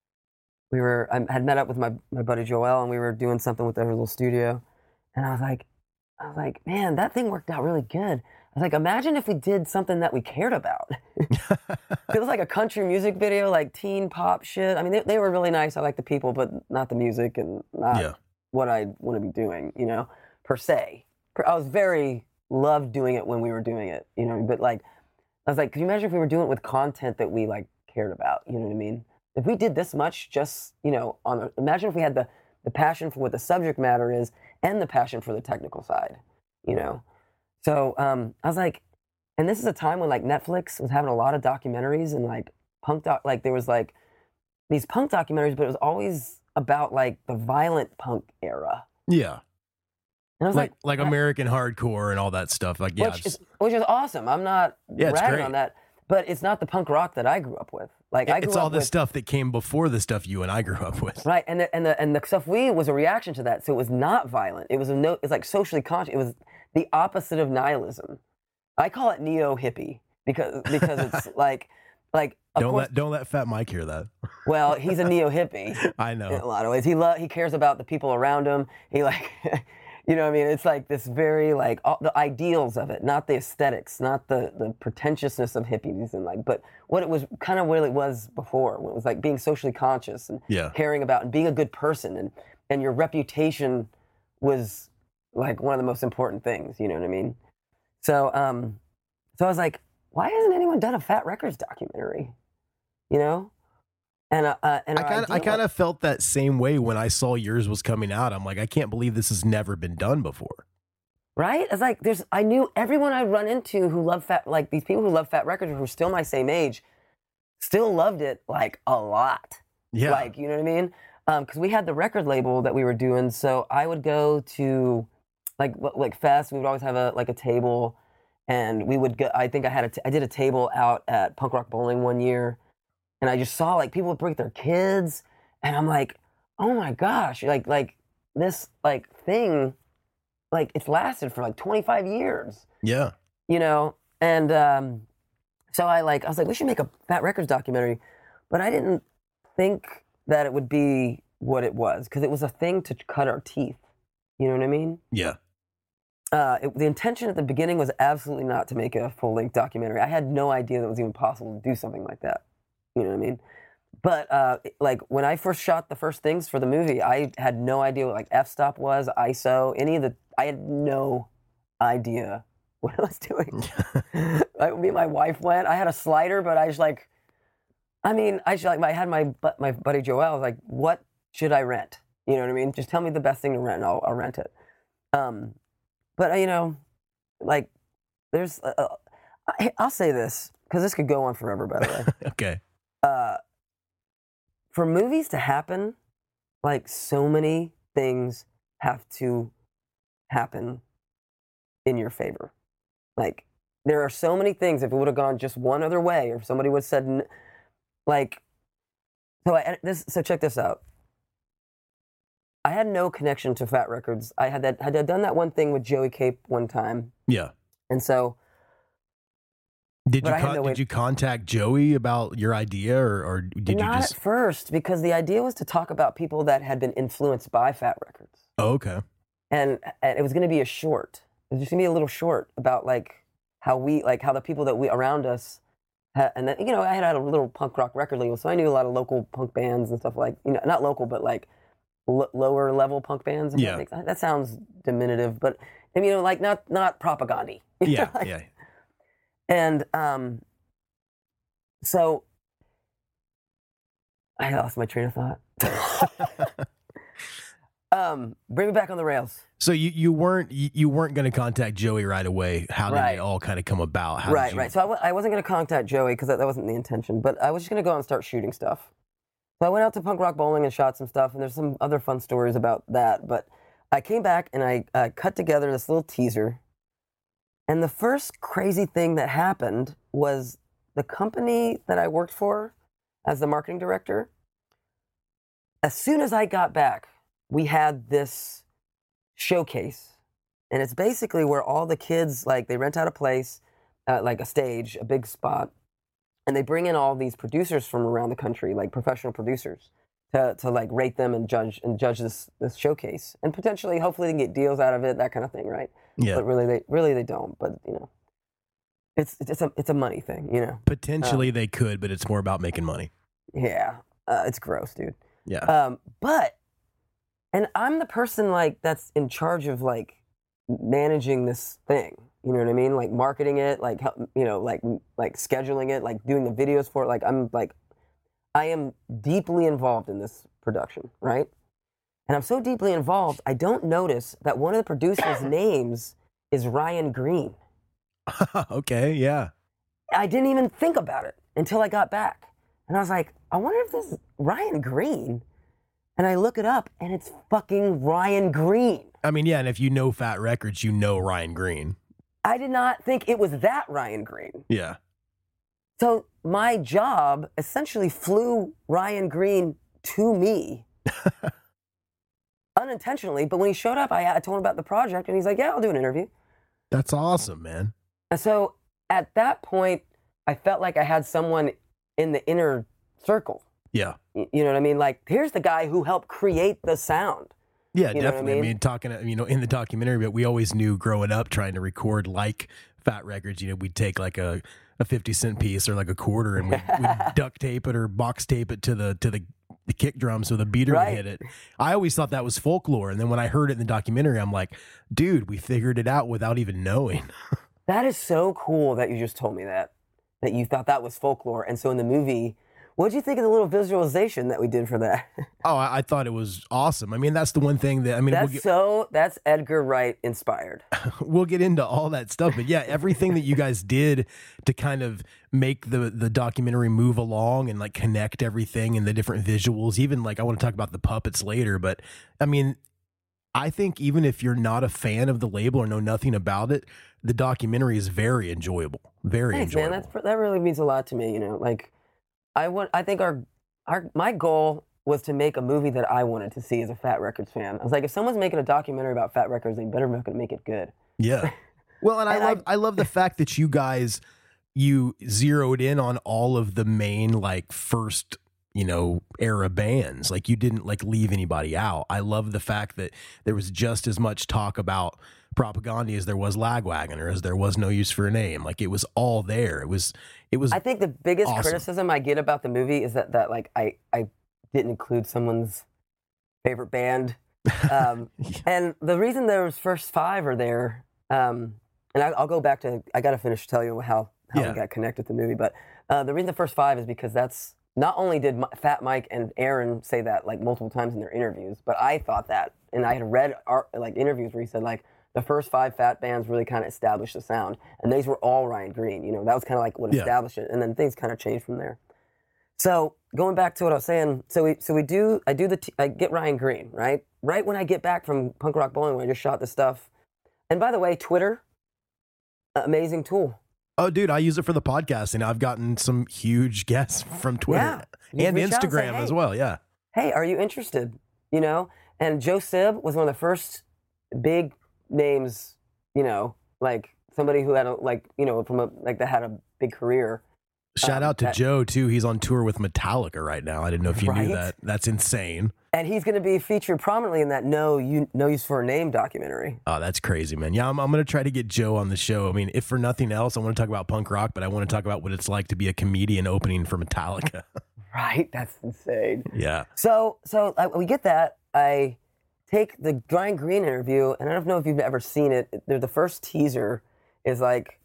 we were I had met up with my my buddy Joel, and we were doing something with their little studio, and I was like, I was like, man, that thing worked out really good. I was like, imagine if we did something that we cared about. It was like a country music video, like teen pop shit. I mean, they, they were really nice. I like the people, but not the music and not Yeah. what I want to be doing, you know, per se. Per- I was very, loved doing it when we were doing it, you know, but like, I was like, could you imagine if we were doing it with content that we like cared about, you know what I mean? If we did this much just, you know, on a, imagine if we had the, the passion for what the subject matter is and the passion for the technical side, you know? So um, I was like, and this is a time when like Netflix was having a lot of documentaries and like punk doc, like there was like these punk documentaries, but it was always about like the violent punk era. Yeah. And I was Like like, like that- American hardcore and all that stuff. Like, yeah. which it's- is which is awesome. I'm not Yeah, it's ragging great. on that, but it's not the punk rock that I grew up with. Like I grew it's all up the with, stuff that came before the stuff you and I grew up with. right, and the, and the and the stuff we was a reaction to that. So it was not violent. It was a no. It's like socially conscious. It was the opposite of nihilism. I call it neo hippie because because it's like like of Don't course. let don't let Fat Mike hear that. Well, he's a neo hippie. I in a know. lot of ways. He lo- he cares about the people around him. He like, you know what I mean? It's like this very like all, the ideals of it, not the aesthetics, not the, the pretentiousness of hippies and like, but what it was kind of what it was before, when it was like being socially conscious and Yeah. caring about and being a good person, and, and your reputation was like one of the most important things, you know what I mean? So, um, so I was like, why hasn't anyone done a Fat Records documentary? You know? And, uh, uh, and I our kind of I ideal- kind of felt that same way when I saw yours was coming out. I'm like, I can't believe this has never been done before. Right? It's like there's I knew everyone I'd run into who loved Fat, like these people who love Fat Records who were still my same age, still loved it like a lot. Yeah. Like, you know what I mean? Because we had the record label that we were doing, so I would go to like w- like Fest. We would always have a like a table, and we would go. I think I had a t- I did a table out at Punk Rock Bowling one year, and I just saw like people would bring their kids, and I'm like, oh my gosh, like like this like thing, like it's lasted for like twenty-five years, Yeah. you know, and um, so I like I was like, we should make a Fat Records documentary, but I didn't think that it would be what it was because it was a thing to cut our teeth. You know what I mean? Yeah. Uh, it, the intention at the beginning was absolutely not to make a full-length documentary. I had no idea that it was even possible to do something like that. You know what I mean? But uh, like when I first shot the first things for the movie, I had no idea what like f-stop was, I S O, any of the. I had no idea what I was doing. Like, me and my wife went. I had a slider, but I was like, I mean, I should, like I had my bu- my buddy Joel. I was like, what should I rent? You know what I mean? Just tell me the best thing to rent, and I'll, I'll rent it. Um, but uh, you know, like there's, uh, uh, I, I'll say this because this could go on forever. By the way, Okay. uh, for movies to happen, like so many things have to happen in your favor. Like there are so many things. If it would have gone just one other way, or if somebody would have said, n- like, so I this. So check this out. I had no connection to Fat Records. I had that had done that one thing with Joey Cape one time, Yeah. and so Did But you I had con- no did way- you contact Joey about your idea, or, or did you not just? at first, because the idea was to talk about people that had been influenced by Fat Records. Oh, okay. and, and it was going to be a short. It was just going to be a little short about like how we, like how the people that we around us, ha- and then, you know, I had had a little punk rock record label, so I knew a lot of local punk bands and stuff like, you know, not local, but like l- lower level punk bands. if Yeah. That, makes, that sounds diminutive, but I mean, you know, like not not propaganda. Yeah, Like, yeah. And um, so I lost my train of thought. um, bring me back on the rails. So you, you weren't you, you weren't going to contact Joey right away. How did Right. it all kind of come about? How did Right, you- right. So I w- I wasn't going to contact Joey because that, that wasn't the intention, but I was just going to go out and start shooting stuff. So I went out to Punk Rock Bowling and shot some stuff, and there's some other fun stories about that. But I came back and I uh, cut together this little teaser. And the first crazy thing that happened was the company that I worked for as the marketing director, as soon as I got back, we had this showcase. And it's basically where all the kids, like, they rent out a place, uh, like a stage, a big spot, and they bring in all these producers from around the country, like professional producers, to, to like rate them and judge and judge this this showcase, and potentially, hopefully, they can get deals out of it, that kind of thing, right? Yeah. But really, they really they don't. But you know, it's it's a it's a money thing, you know. Potentially Um, they could, but it's more about making money. Yeah, uh, it's gross, dude. Yeah. Um, but, and I'm the person like that's in charge of like managing this thing. You know what I mean? Like marketing it, like help- you know, like like scheduling it, like doing the videos for it. Like I'm like, I am deeply involved in this production, right? And I'm so deeply involved, I don't notice that one of the producers' names is Ryan Green. Okay, yeah. I didn't even think about it until I got back. And I was like, I wonder if this is Ryan Green. And I look it up, and it's fucking Ryan Green. I mean, yeah, and if you know Fat Records, you know Ryan Green. I did not think it was that Ryan Green. Yeah. So my job essentially flew Ryan Green to me unintentionally. But when he showed up, I, I told him about the project, and he's like, yeah, I'll do an interview. That's awesome, man. And so at that point, I felt like I had someone in the inner circle. Yeah. Y- You know what I mean? Like, here's the guy who helped create the sound. Yeah, You know what I definitely. I mean? mean? talking, you know, in the documentary, but we always knew growing up trying to record like Fat Records, you know, we'd take like a, a fifty cent piece or like a quarter and we'd, we'd duct tape it or box tape it to the, to the, the kick drum so the beater Right. would hit it. I always thought that was folklore. And then when I heard it in the documentary, I'm like, dude, we figured it out without even knowing. That is so cool that you just told me that, that you thought that was folklore. And so in the movie, what did you think of the little visualization that we did for that? Oh, I, I thought it was awesome. I mean, that's the one thing that, I mean, That's we'll get, so, that's Edgar Wright inspired. we'll get into all that stuff, but yeah, everything that you guys did to kind of make the the documentary move along and like connect everything and the different visuals, even like I want to talk about the puppets later, but I mean, I think even if you're not a fan of the label or know nothing about it, the documentary is very enjoyable. Very Thanks, enjoyable. man. That's, that really means a lot to me, you know, like, I want, I think our, our, my goal was to make a movie that I wanted to see as a Fat Records fan. I was like, if someone's making a documentary about Fat Records, they better make it, make it good. Yeah. Well, and I And love I, love the fact that you guys you zeroed in on all of the main like first, you know, era bands. Like you didn't like leave anybody out. I love the fact that there was just as much talk about Propaganda as there was Lagwagon or as there was No Use for a Name. Like it was all there. It was it was I think the biggest awesome. criticism I get about the movie is that, that like I, I didn't include someone's favorite band. Um, and the reason those first five are there, um, and I, I'll go back to, I got to finish telling you how, how Yeah. we got connected to the movie, but uh, the reason the first five is because that's, not only did Mi- Fat Mike and Aaron say that like multiple times in their interviews, but I thought that, and I had read art, like interviews where he said like, the first five Fat bands really kind of established the sound, and these were all Ryan Green. You know, that was kind of like what Yeah. established it, and then things kind of changed from there. So going back to what I was saying, so we so we do I do the t- I get Ryan Green right right when I get back from Punk Rock Bowling when I just shot this stuff, and by the way, Twitter, amazing tool. Oh, dude, I use it for the podcast, and I've gotten some huge guests from Twitter Yeah. You and reach out and say, Instagram as "Hey." well. Yeah. Hey, are you interested? You know, and Joe Sib was one of the first big names, you know, like somebody who had a, like, you know, from a, like that had a big career. Shout Um, out to that- Joe too. He's on tour with Metallica right now. I didn't know if you Right? knew that. That's insane. And he's going to be featured prominently in that No You No Use for a Name documentary. Oh, that's crazy, man. Yeah, I'm, I'm going to try to get Joe on the show. I mean, if for nothing else, I want to talk about punk rock, but I want to talk about what it's like to be a comedian opening for Metallica. Right? That's insane. Yeah. So, so uh, we get that, I take the Brian Green interview, and I don't know if you've ever seen it. They're the first teaser is like,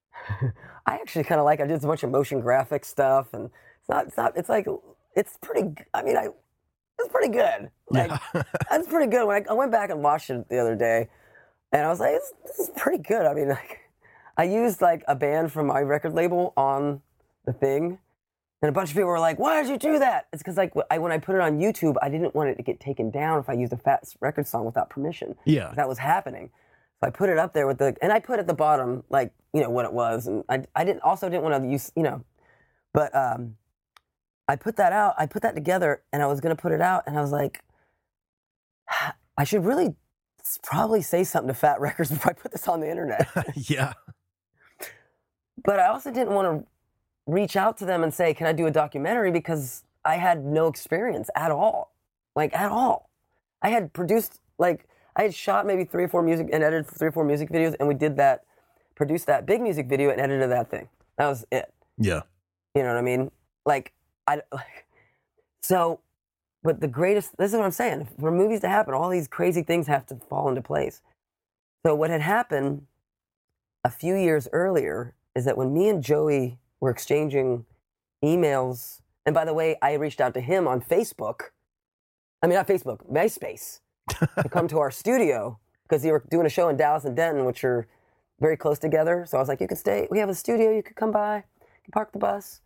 I actually kind of like. I did a bunch of motion graphic stuff, and it's not. It's not. It's like it's pretty. I mean, I it's pretty good. Like Yeah. that's pretty good. When I, I went back and watched it the other day, and I was like, this, this is pretty good. I mean, like, I used like a band from my record label on the thing. And a bunch of people were like, why did you do that? It's because like I, when I put it on YouTube, I didn't want it to get taken down if I used a Fat Record song without permission. Yeah. That was happening. So I put it up there with the, and I put at the bottom, like, you know, what it was. And I, I didn't, also didn't want to use, you know, but um, I put that out, I put that together and I was going to put it out and I was like, I should really probably say something to Fat Records before I put this on the internet. Yeah. But I also didn't want to reach out to them and say, can I do a documentary? Because I had no experience at all. Like, at all. I had produced, like, I had shot maybe three or four music and edited three or four music videos, and we did that, produced that big music video and edited that thing. That was it. Yeah. You know what I mean? Like, I, like, so, but the greatest, this is what I'm saying. For movies to happen, all these crazy things have to fall into place. So what had happened a few years earlier is that when me and Joey were exchanging emails, and by the way, I reached out to him on Facebook. I mean, not Facebook, MySpace, to come to our studio because he were doing a show in Dallas and Denton, which are very close together. So I was like, you could stay. We have a studio. You could come by. You can park the bus.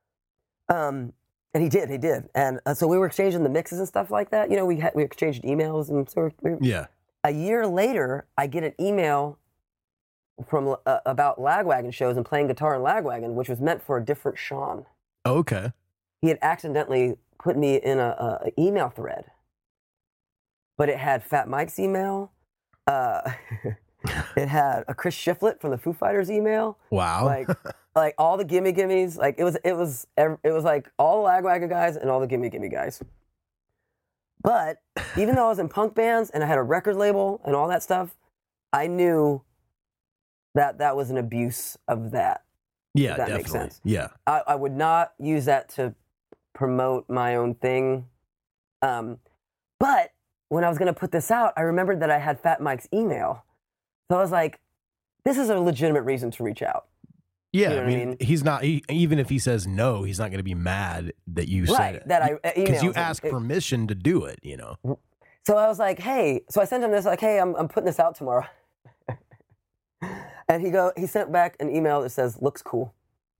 Um, and he did. He did. And uh, so we were exchanging the mixes and stuff like that. You know, we had, we exchanged emails, and so we. we Yeah. A year later, I get an email from uh, about Lagwagon shows and playing guitar in Lagwagon, which was meant for a different Sean. Okay. He had accidentally put me in a, a email thread, but it had Fat Mike's email. Uh, it had a Chris Shiflett from the Foo Fighters email. Wow. Like, like all the Gimme Gimmes. Like it was, it was, it was like all the Lagwagon guys and all the Gimme Gimme guys. But even though I was in punk bands and I had a record label and all that stuff, I knew that that was an abuse of that. Yeah, if that definitely. makes sense. Yeah. I, I would not use that to promote my own thing. Um, but when I was going to put this out, I remembered that I had Fat Mike's email. So I was like, this is a legitimate reason to reach out. Yeah, You know I what I mean, mean? he's not, he, even if he says no, he's not going to be mad that you said Right, it. that I Because you emailed him. ask It- permission to do it, you know? So I was like, hey, so I sent him this, like, hey, I'm, I'm putting this out tomorrow. And he go, he sent back an email that says, looks cool.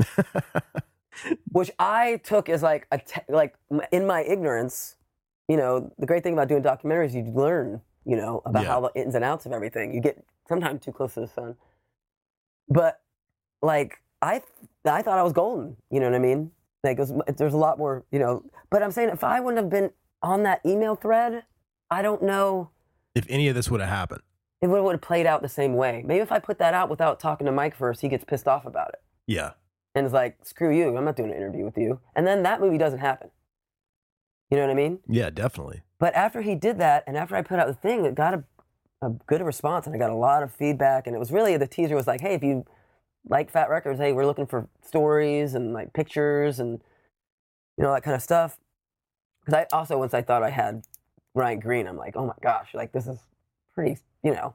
Which I took as like, a te- like in my ignorance, you know, the great thing about doing documentaries, you learn, you know, about Yeah. how the ins and outs of everything. You get sometimes too close to the sun. But like, I, I thought I was golden, you know what I mean? Like, it was, there's a lot more, you know, but I'm saying if I wouldn't have been on that email thread, I don't know If any of this would have happened. if it would have played out the same way. Maybe if I put that out without talking to Mike first, he gets pissed off about it. Yeah. And is like, screw you, I'm not doing an interview with you. And then that movie doesn't happen. You know what I mean? Yeah, definitely. But after he did that, and after I put out the thing, it got a, a good response, and I got a lot of feedback. And it was really, the teaser was like, hey, if you like Fat Records, hey, we're looking for stories and like pictures and, you know, that kind of stuff. Because I also, once I thought I had Ryan Green, I'm like, oh my gosh, like this is pretty, you know.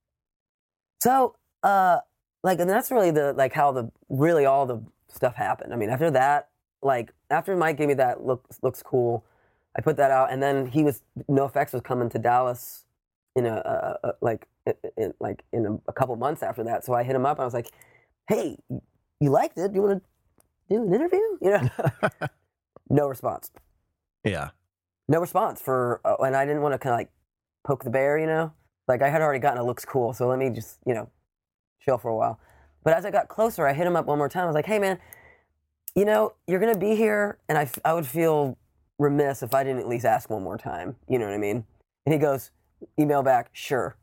So, uh, like, and that's really the, like how the, really all the stuff happened. I mean, after that, like, after Mike gave me that look, looks cool, I put that out, and then he was, NoFX was coming to Dallas in a, uh, uh, like, in, in, like, in a, a couple months after that. So I hit him up, and I was like, hey, you liked it? Do you want to do an interview? You know? No response. Yeah. No response for, uh, and I didn't want to kind of like poke the bear, you know? Like I had already gotten a looks cool, so let me just, you know, chill for a while. But as I got closer, I hit him up one more time. I was like, hey man, you know, you're going to be here, and I, I would feel remiss if I didn't at least ask one more time. You know what I mean? And he goes, email back, sure.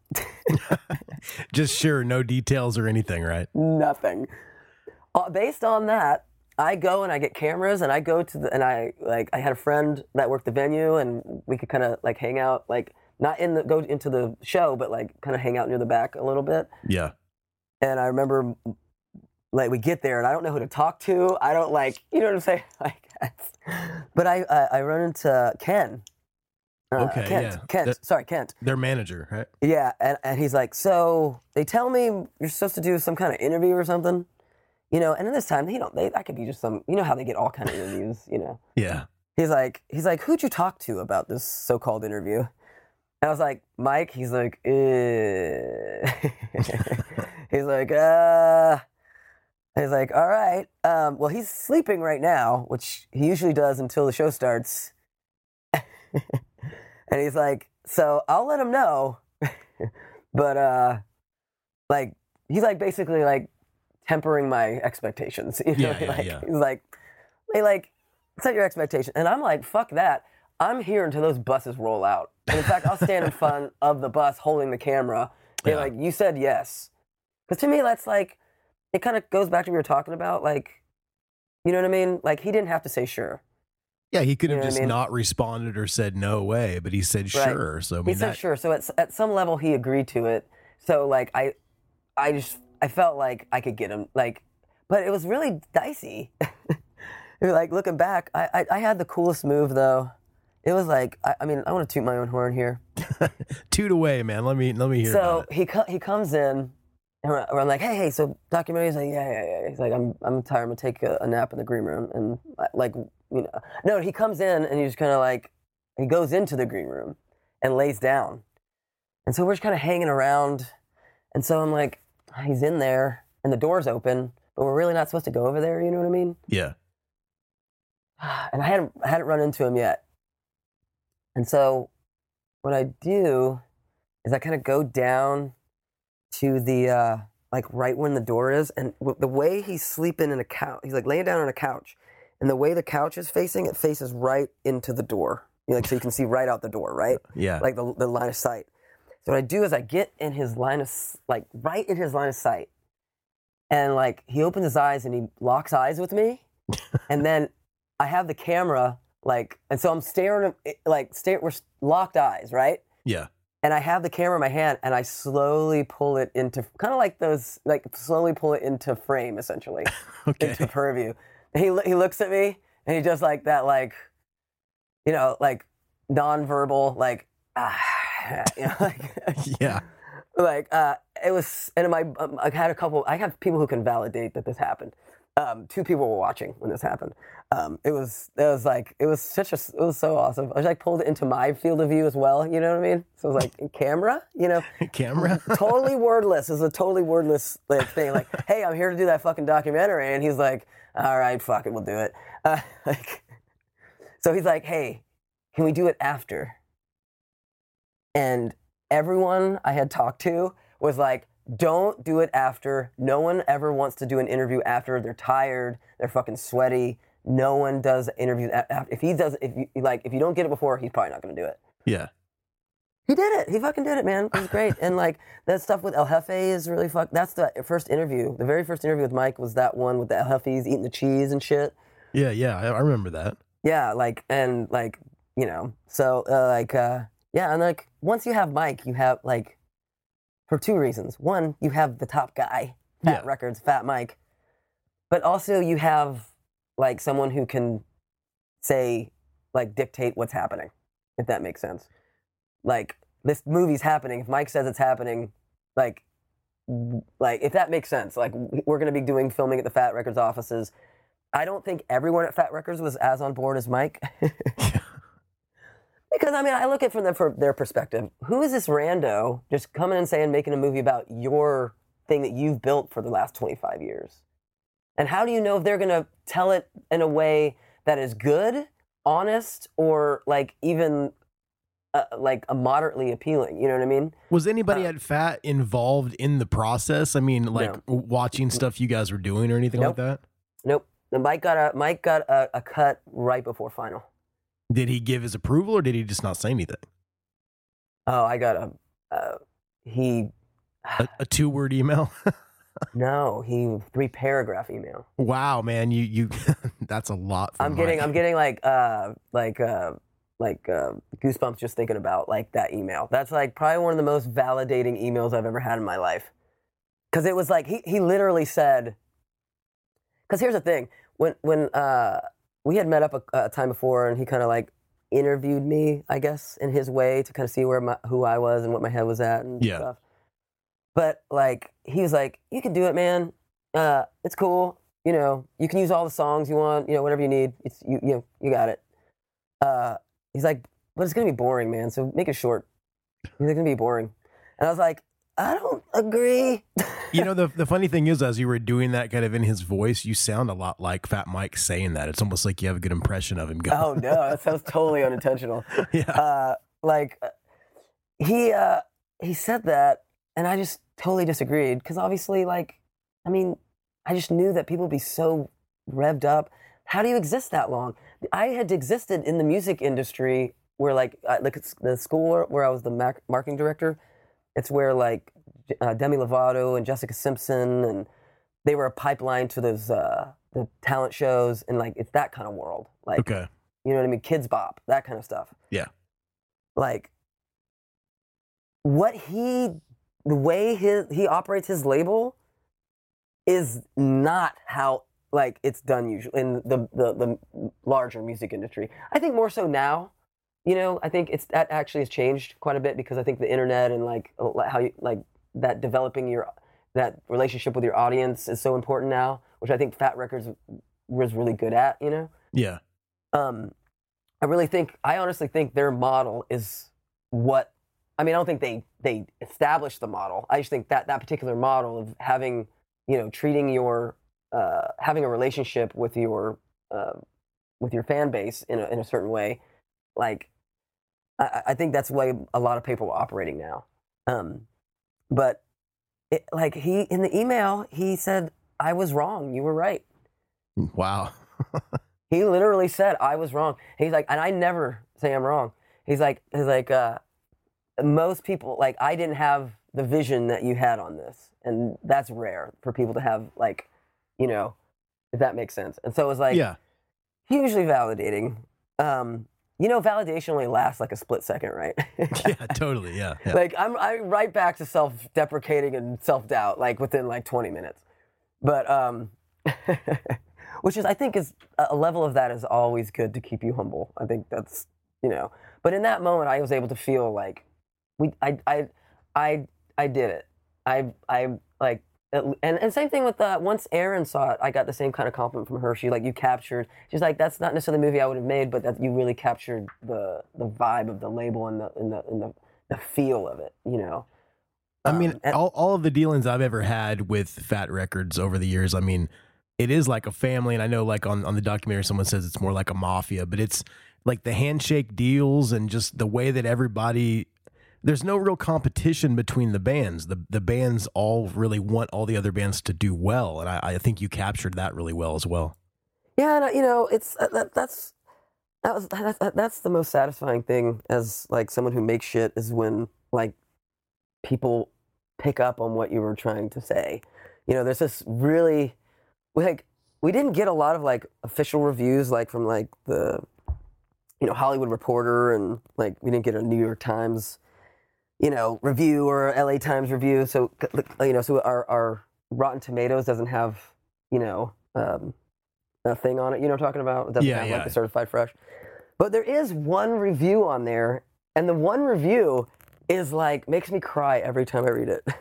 Just sure, no details or anything, right? Nothing. Uh, based on that, I go and I get cameras, and I go to the, and I, like, I had a friend that worked the venue, and we could kind of, like, hang out, like, not in the, go into the show, but, like, kind of hang out near the back a little bit. Yeah. And I remember, like, we get there, and I don't know who to talk to. I don't, like, you know what I'm saying? Like, but I, I, I run into Ken, Uh, Okay, Kent, yeah. Kent, That- sorry, Kent. Their manager, right? Yeah, and, and he's like, so they tell me you're supposed to do some kind of interview or something, you know. And at this time, you know, they that could be just some, you know, how they get all kind of interviews, you know. Yeah. He's like, he's like, who'd you talk to about this so-called interview? And I was like, Mike. He's like, eh. He's like, uh. He's like, all right. Um, well, he's sleeping right now, which he usually does until the show starts. And he's like, so I'll let him know. But, uh, like, he's like basically like tempering my expectations. You know? Yeah, yeah, like, yeah. He's like, hey, like, set your expectation. And I'm like, fuck that. I'm here until those buses roll out. And in fact, I'll stand in front of the bus holding the camera. Be Yeah. like, you said yes. Because to me, that's like, it kind of goes back to what we were talking about. Like, you know what I mean? Like, he didn't have to say sure. Yeah, he could have You know what I just mean? not responded or said no way, but he said Right. sure. So I He mean, said that, sure. So at, at some level, he agreed to it. So, like, I I just, I felt like I could get him. Like, but it was really dicey. Like, looking back, I, I, I had the coolest move, though. It was like, I, I mean, I want to toot my own horn here. toot away, man. Let me let me hear So about it. he co- he comes in, and we're, we're like, hey, hey, so documentary? He's like, yeah, yeah, yeah. He's like, I'm I'm tired. I'm gonna take a, a nap in the green room, and like, you know, no, he comes in and he's kind of like, he goes into the green room and lays down, and so we're just kind of hanging around, and so I'm like, he's in there, and the door's open, but we're really not supposed to go over there. You know what I mean? Yeah. And I hadn't I hadn't run into him yet, and so what I do is I kind of go down to the uh, like right when the door is, and w- the way he's sleeping in a couch, he's like laying down on a couch, and the way the couch is facing, it faces right into the door, you know, like so you can see right out the door, right? Yeah. Like the the line of sight. So what I do is I get in his line of s- like right in his line of sight, and like he opens his eyes and he locks eyes with me, and then I have the camera like, and so I'm staring him like stare we're locked eyes, right? Yeah. And I have the camera in my hand, and I slowly pull it into, kind of like those, like slowly pull it into frame, essentially, Okay. into purview. And he he looks at me, and he does like that, like, you know, like nonverbal, like, ah, you know, like, Yeah. like uh, it was. And my, um, I had a couple. I have people who can validate that this happened. Um, two people were watching when this happened. Um, it was, it was like, it was such a, it was so awesome. I was like pulled it into my field of view as well. You know what I mean? So it was like camera, you know, Camera. totally wordless. It was a totally wordless like thing. Like, hey, I'm here to do that fucking documentary, and he's like, all right, fuck it, we'll do it. Uh, like, so he's like, hey, can we do it after? And everyone I had talked to was like, don't do it after. No one ever wants to do an interview after. They're tired. They're fucking sweaty. No one does interviews after. If he does, if you like, if you don't get it before, he's probably not going to do it. Yeah. He did it. He fucking did it, man. It was great. And like that stuff with El Jefe is really fuck. That's the first interview. The very first interview with Mike was that one with the El Jefes eating the cheese and shit. Yeah. Yeah. I, I remember that. Yeah, like and like you know, so uh, like uh, yeah, and like once you have Mike, you have like. For two reasons. One, you have the top guy, Fat Yeah. Records, Fat Mike. But also you have like someone who can say, like dictate what's happening, if that makes sense. Like this movie's happening. If Mike says it's happening, like, like if that makes sense. Like we're going to be doing filming at the Fat Records offices. I don't think everyone at Fat Records was as on board as Mike. Because, I mean, I look at it from their, from their perspective. Who is this rando just coming and saying, making a movie about your thing that you've built for the last twenty-five years? And how do you know if they're going to tell it in a way that is good, honest, or like even uh, like a moderately appealing? You know what I mean? Was anybody Uh, at Fat involved in the process? I mean, like No. watching stuff you guys were doing or anything Nope. like that? Nope. The Mike got a Mike got a, a cut right before final. Did he give his approval or did he just not say anything? Oh, I got a uh, he A, a two word email? no he three paragraph email. Wow, man, you you that's a lot. For I'm getting, Mike. I'm getting like, uh, like, uh, like uh, goosebumps just thinking about like that email. That's like probably one of the most validating emails I've ever had in my life. Because it was like he he literally said. Because here's the thing, when when uh, we had met up a, a time before, and he kind of like interviewed me, I guess, in his way to kind of see where my, who I was and what my head was at and Yeah. stuff. But like, he was like, "You can do it, man. Uh, it's cool. You know, you can use all the songs you want. You know, whatever you need. It's you. You know, you got it." Uh, he's like, "But it's gonna be boring, man. So make it short. It's gonna be boring." And I was like, "I don't agree." You know, the the funny thing is, as you were doing that kind of in his voice, you sound a lot like Fat Mike saying that. It's almost like you have a good impression of him going. Oh no, that sounds totally unintentional. Yeah. Uh, like he uh, he said that, and I just totally disagreed because obviously, like, I mean, I just knew that people would be so revved up. How do you exist that long? I had existed in the music industry where, like, I, like it's the school where I was the mac- marketing director. It's where like uh, Demi Lovato and Jessica Simpson, and they were a pipeline to those uh, the talent shows, and like it's that kind of world. Like, Okay. you know what I mean? Kids Bop, that kind of stuff. Yeah. Like, what he, the way his he operates his label is not how like it's done usually in the, the the larger music industry. I think more so now. You know, I think it's that actually has changed quite a bit because I think the internet and like how you like that developing your that relationship with your audience is so important now, which I think Fat Records was really good at. You know. Yeah. Um, I really think, I honestly think their model is what, I mean, I don't think they, they established the model. I just think that that particular model of having, you know, treating your, uh, having a relationship with your, uh, with your fan base in a, in a certain way, like, I, I think that's the way a lot of people are operating now. Um, but it, like he, in the email, he said, "I was wrong. You were right." Wow. He literally said, "I was wrong." He's like, and I never say I'm wrong. He's like, he's like, uh, most people, like, I didn't have the vision that you had on this. And that's rare for people to have, like, you know, if that makes sense. And so it was like, Yeah. hugely validating. Um, you know, validation only lasts like a split second, right? Yeah, totally. Yeah. yeah. Like, I'm I'm right back to self-deprecating and self-doubt, like, within, like, twenty minutes. But, um... which is, I think, is a level of that is always good to keep you humble. I think that's, you know. But in that moment, I was able to feel like we, I, I, I, I did it. I, I like, and and same thing with uh, once Erin saw it, I got the same kind of compliment from her. She like, "You captured." She's like, "That's not necessarily the movie I would have made, but that you really captured the the vibe of the label and the and the and the, the feel of it." You know. I mean, Um, and- all, all of the dealings I've ever had with Fat Records over the years, I mean, it is like a family. And I know like on, on the documentary, someone says it's more like a mafia, but it's like the handshake deals and just the way that everybody, there's no real competition between the bands. The the bands all really want all the other bands to do well. And I, I think you captured that really well as well. Yeah, and, uh, you know, it's uh, that, that's that was that, that, that's the most satisfying thing as like someone who makes shit is when like people pick up on what you were trying to say. You know, there's this really like we didn't get a lot of like official reviews like from like the you know Hollywood Reporter and like we didn't get a New York Times you know review or L A Times review. So you know, so our our Rotten Tomatoes doesn't have you know. Um, a thing on it, you know what I'm talking about? It doesn't Yeah, have yeah. like the certified fresh. But there is one review on there, and the one review is like makes me cry every time I read it.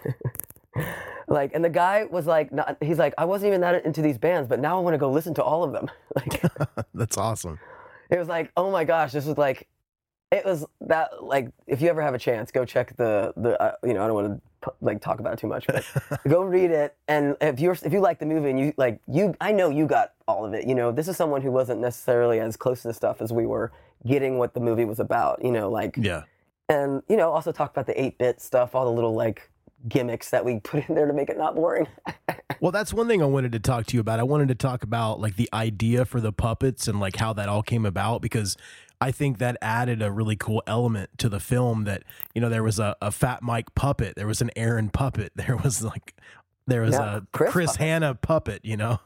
Like, and the guy was like, not, he's like, "I wasn't even that into these bands, but now I want to go listen to all of them." Like, That's awesome. it was like, oh my gosh, this was like, it was that like, if you ever have a chance, go check the the uh, you know I don't want to like talk about it too much, but go read it. And if you're if you like the movie and you like you, I know you got all of it. You know, this is someone who wasn't necessarily as close to the stuff as we were, getting what the movie was about. You know, like Yeah. and you know also talk about the eight-bit stuff, all the little like gimmicks that we put in there to make it not boring. Well, that's one thing I wanted to talk to you about. I wanted to talk about like the idea for the puppets and like how that all came about, because I think that added a really cool element to the film that, you know, there was a, a Fat Mike puppet. There was an Aaron puppet. There was like, there was Yeah, a Chris Chris puppet. Hanna puppet, you know?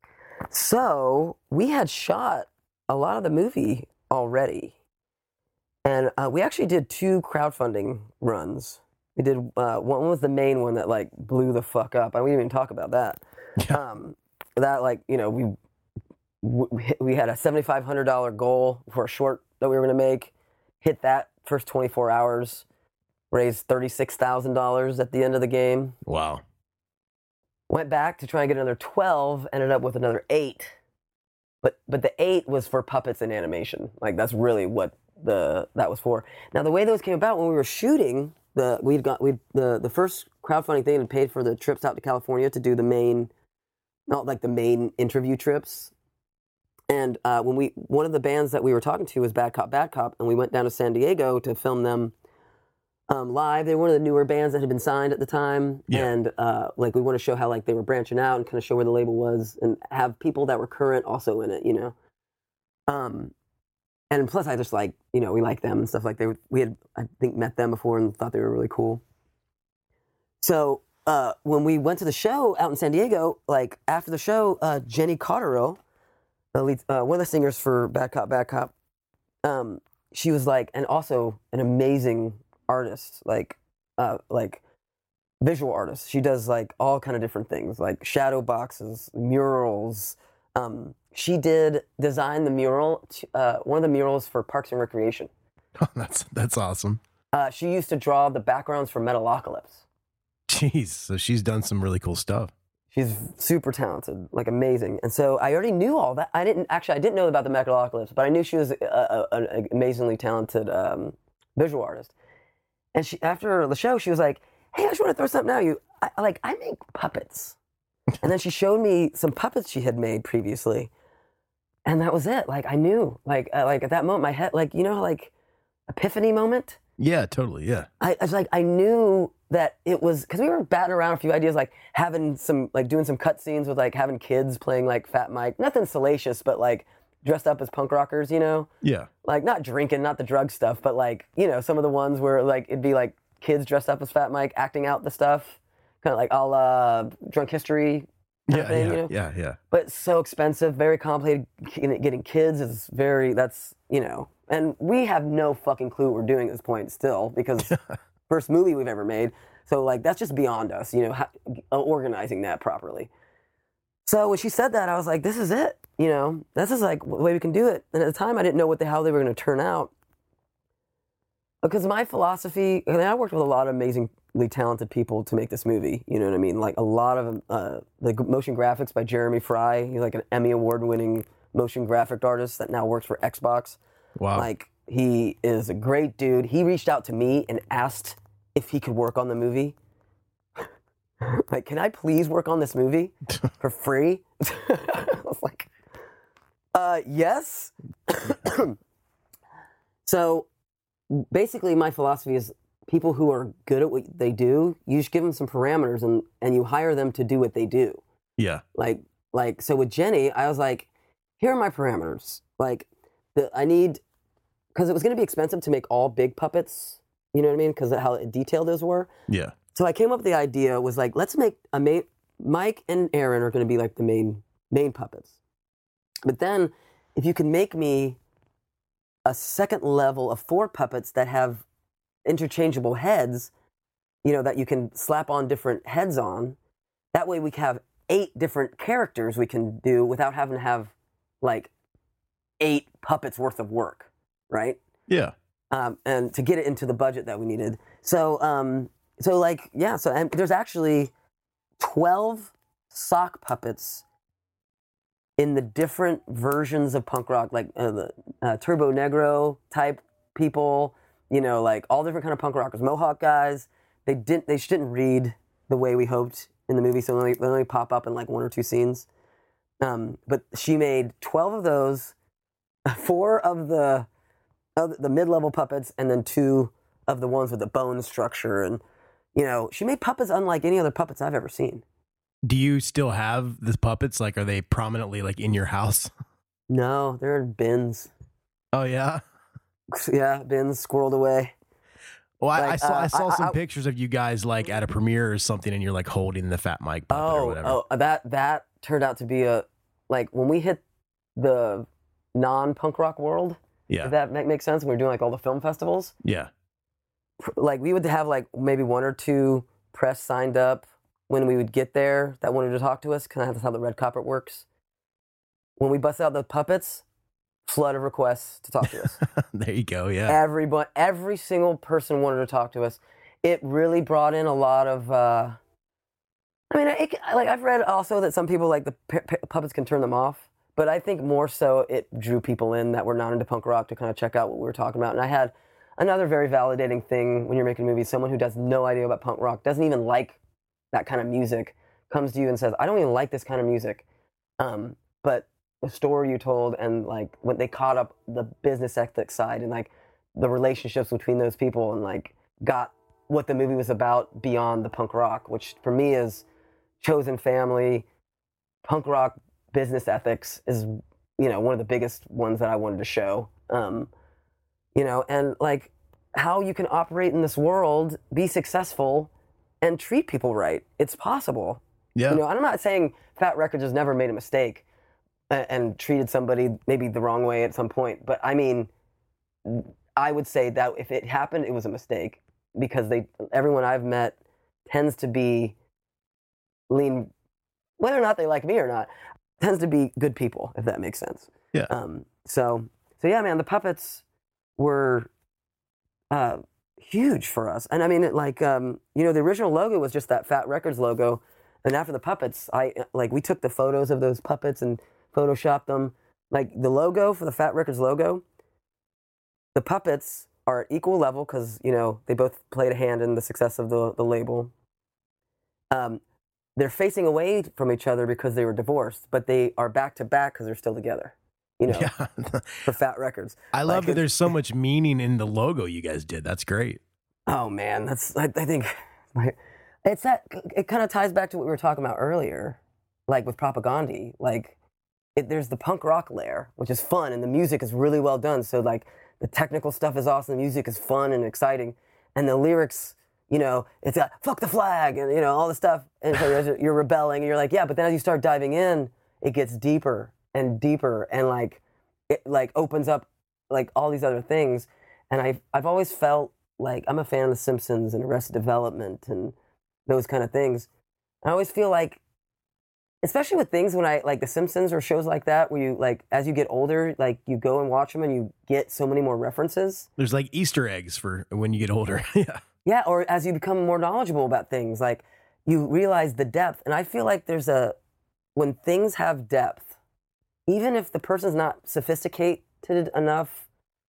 So we had shot a lot of the movie already, and uh, we actually did two crowdfunding runs. We did uh, one was the main one that like blew the fuck up. I didn't even talk about that. Yeah. Um, that like you know we we, we had a seventy five hundred dollar goal for a short that we were going to make, hit that first twenty-four hours, raised thirty-six thousand dollars at the end of the game. Wow. Went back to try and get another twelve, ended up with another eight. But but the eight was for puppets and animation. Like, that's really what the that was for. Now, the way those came about, when we were shooting, the we'd got we the the first crowdfunding thing had paid for the trips out to California to do the main, not like the main interview trips. And uh, when we one of the bands that we were talking to was Bad Cop, Bad Cop, and we went down to San Diego to film them um, live. They were one of the newer bands that had been signed at the time, Yeah. and uh, like we want to show how like they were branching out and kind of show where the label was, and have people that were current also in it, you know. Um, and plus, I just like you know we like them and stuff like they were, we had I think met them before and thought they were really cool. So uh, when we went to the show out in San Diego, like after the show, uh, Jenny Cotterill, the lead, uh, one of the singers for Bad Cop, Bad Cop, um, she was like, and also an amazing artist, like, uh, like visual artist. She does like all kind of different things, like shadow boxes, murals. Um, she did design the mural, t- uh, one of the murals for Parks and Recreation. that's that's awesome. Uh, she used to draw the backgrounds for Metalocalypse. Jeez, so she's done some really cool stuff. She's super talented, like amazing. And so I already knew all that. I didn't actually, I didn't know about the Metalocalypse, but I knew she was a, a, an amazingly talented um, visual artist. And she, after the show, she was like, "Hey, I just want to throw something at you. I, like, I make puppets." And then she showed me some puppets she had made previously, and that was it. Like, I knew, like, uh, like at that moment, my head, like, you know, like epiphany moment. Yeah, totally. Yeah. I, I was like, I knew that it was, because we were batting around a few ideas, like having some, like doing some cut scenes with like having kids playing like Fat Mike, nothing salacious, but like dressed up as punk rockers, you know? Yeah. Like not drinking, not the drug stuff, but like, you know, some of the ones where like it'd be like kids dressed up as Fat Mike acting out the stuff, kind of like a la Drunk History kind Yeah, of thing, yeah, you know? yeah, yeah. But it's so expensive, very complicated. Getting getting kids is very, that's, you know, and we have no fucking clue what we're doing at this point still, because first movie we've ever made. So like, that's just beyond us, you know, how, organizing that properly. So when she said that, I was like, this is it, you know, this is like the way we can do it. And at the time I didn't know what the hell they were going to turn out. Because my philosophy, I mean, I worked with a lot of amazingly talented people to make this movie. You know what I mean? Like a lot of uh, the motion graphics by Jeremy Fry. He's like an Emmy award-winning motion graphic artist that now works for Xbox. Wow. Like he is a great dude. He reached out to me and asked if he could work on the movie. Like, can I please work on this movie for free? I was like, uh, yes. So basically my philosophy is people who are good at what they do, you just give them some parameters and, and you hire them to do what they do. Yeah. Like, like, so with Jenny, I was like, here are my parameters. Like, the, I need, because it was going to be expensive to make all big puppets, you know what I mean? Because of how detailed those were. Yeah. So I came up with the idea, was like, let's make a main, Mike and Aaron are going to be like the main, main puppets. But then if you can make me a second level of four puppets that have interchangeable heads, you know, that you can slap on different heads on, that way we can have eight different characters we can do without having to have like eight puppets worth of work, right? Yeah. Um, and to get it into the budget that we needed. So, um, so like, yeah, so and there's actually twelve sock puppets in the different versions of punk rock, like uh, the uh, Turbo Negro type people, you know, like all different kind of punk rockers, Mohawk guys. They didn't, they just didn't read the way we hoped in the movie, so they only, they only pop up in like one or two scenes. Um, but she made twelve of those, four of the of the mid-level puppets, and then two of the ones with the bone structure. And, you know, she made puppets unlike any other puppets I've ever seen. Do you still have the puppets? Like, are they prominently like in your house? No, they're in bins. Oh yeah. Yeah, bins squirreled away. Well, I, Like, I saw uh, I saw I- some I- pictures of you guys like at a premiere or something, and you're like holding the Fat Mike puppet or Oh, whatever. oh, that that turned out to be a, like when we hit the non-punk rock world, Yeah. if that make, makes sense, when we were doing like all the film festivals, Yeah. like we would have like maybe one or two press signed up when we would get there that wanted to talk to us, because that's how the red carpet works. When we bust out the puppets, flood of requests to talk to us. There you go. Yeah. Everybody, every single person wanted to talk to us. It really brought in a lot of. Uh, I mean, it, like I've read also that some people like the p- p- puppets can turn them off, but I think more so it drew people in that were not into punk rock to kind of check out what we were talking about. And I had another very validating thing when you're making movies. Someone who does no idea about punk rock, doesn't even like that kind of music, comes to you and says, "I don't even like this kind of music," um, but the story you told and like when they caught up the business ethics side and like the relationships between those people and like got what the movie was about beyond the punk rock, which for me is chosen family, punk rock business ethics is, you know, one of the biggest ones that I wanted to show. Um, you know, and like how you can operate in this world, be successful, and treat people right. It's possible. Yeah. You know, and I'm not saying Fat Records has never made a mistake and, and treated somebody maybe the wrong way at some point, but I mean, I would say that if it happened, it was a mistake because they, everyone I've met tends to be lean, whether or not they like me or not, tends to be good people, if that makes sense. Yeah. Um, so, so yeah, man, the puppets were uh, huge for us. And I mean, it, like, um, you know, the original logo was just that Fat Records logo. And after the puppets, I, like, we took the photos of those puppets and photoshopped them. Like, the logo for the Fat Records logo, the puppets are at equal level because, you know, they both played a hand in the success of the, the label. Um, they're facing away from each other because they were divorced, but they are back to back because they're still together, you know, Yeah. for Fat Records. I love Like, that there's so much meaning in the logo you guys did. That's great. Oh man, that's, I, I think it's that, it kind of ties back to what we were talking about earlier, like with Propagandhi. Like it, there's the punk rock layer, which is fun, and the music is really well done. So like the technical stuff is awesome, the music is fun and exciting, and the lyrics, you know, it's got fuck the flag and, you know, all the stuff. And so you're rebelling and you're like, yeah, but then as you start diving in, it gets deeper and deeper and like, it like opens up like all these other things. And I've, I've always felt like I'm a fan of The Simpsons and Arrested Development and those kind of things. I always feel like, especially with things when I, like The Simpsons or shows like that, where you like, as you get older, like you go and watch them and you get so many more references. There's like Easter eggs for when you get older. Yeah. Yeah, or as you become more knowledgeable about things, like you realize the depth. And I feel like there's a, when things have depth, even if the person's not sophisticated enough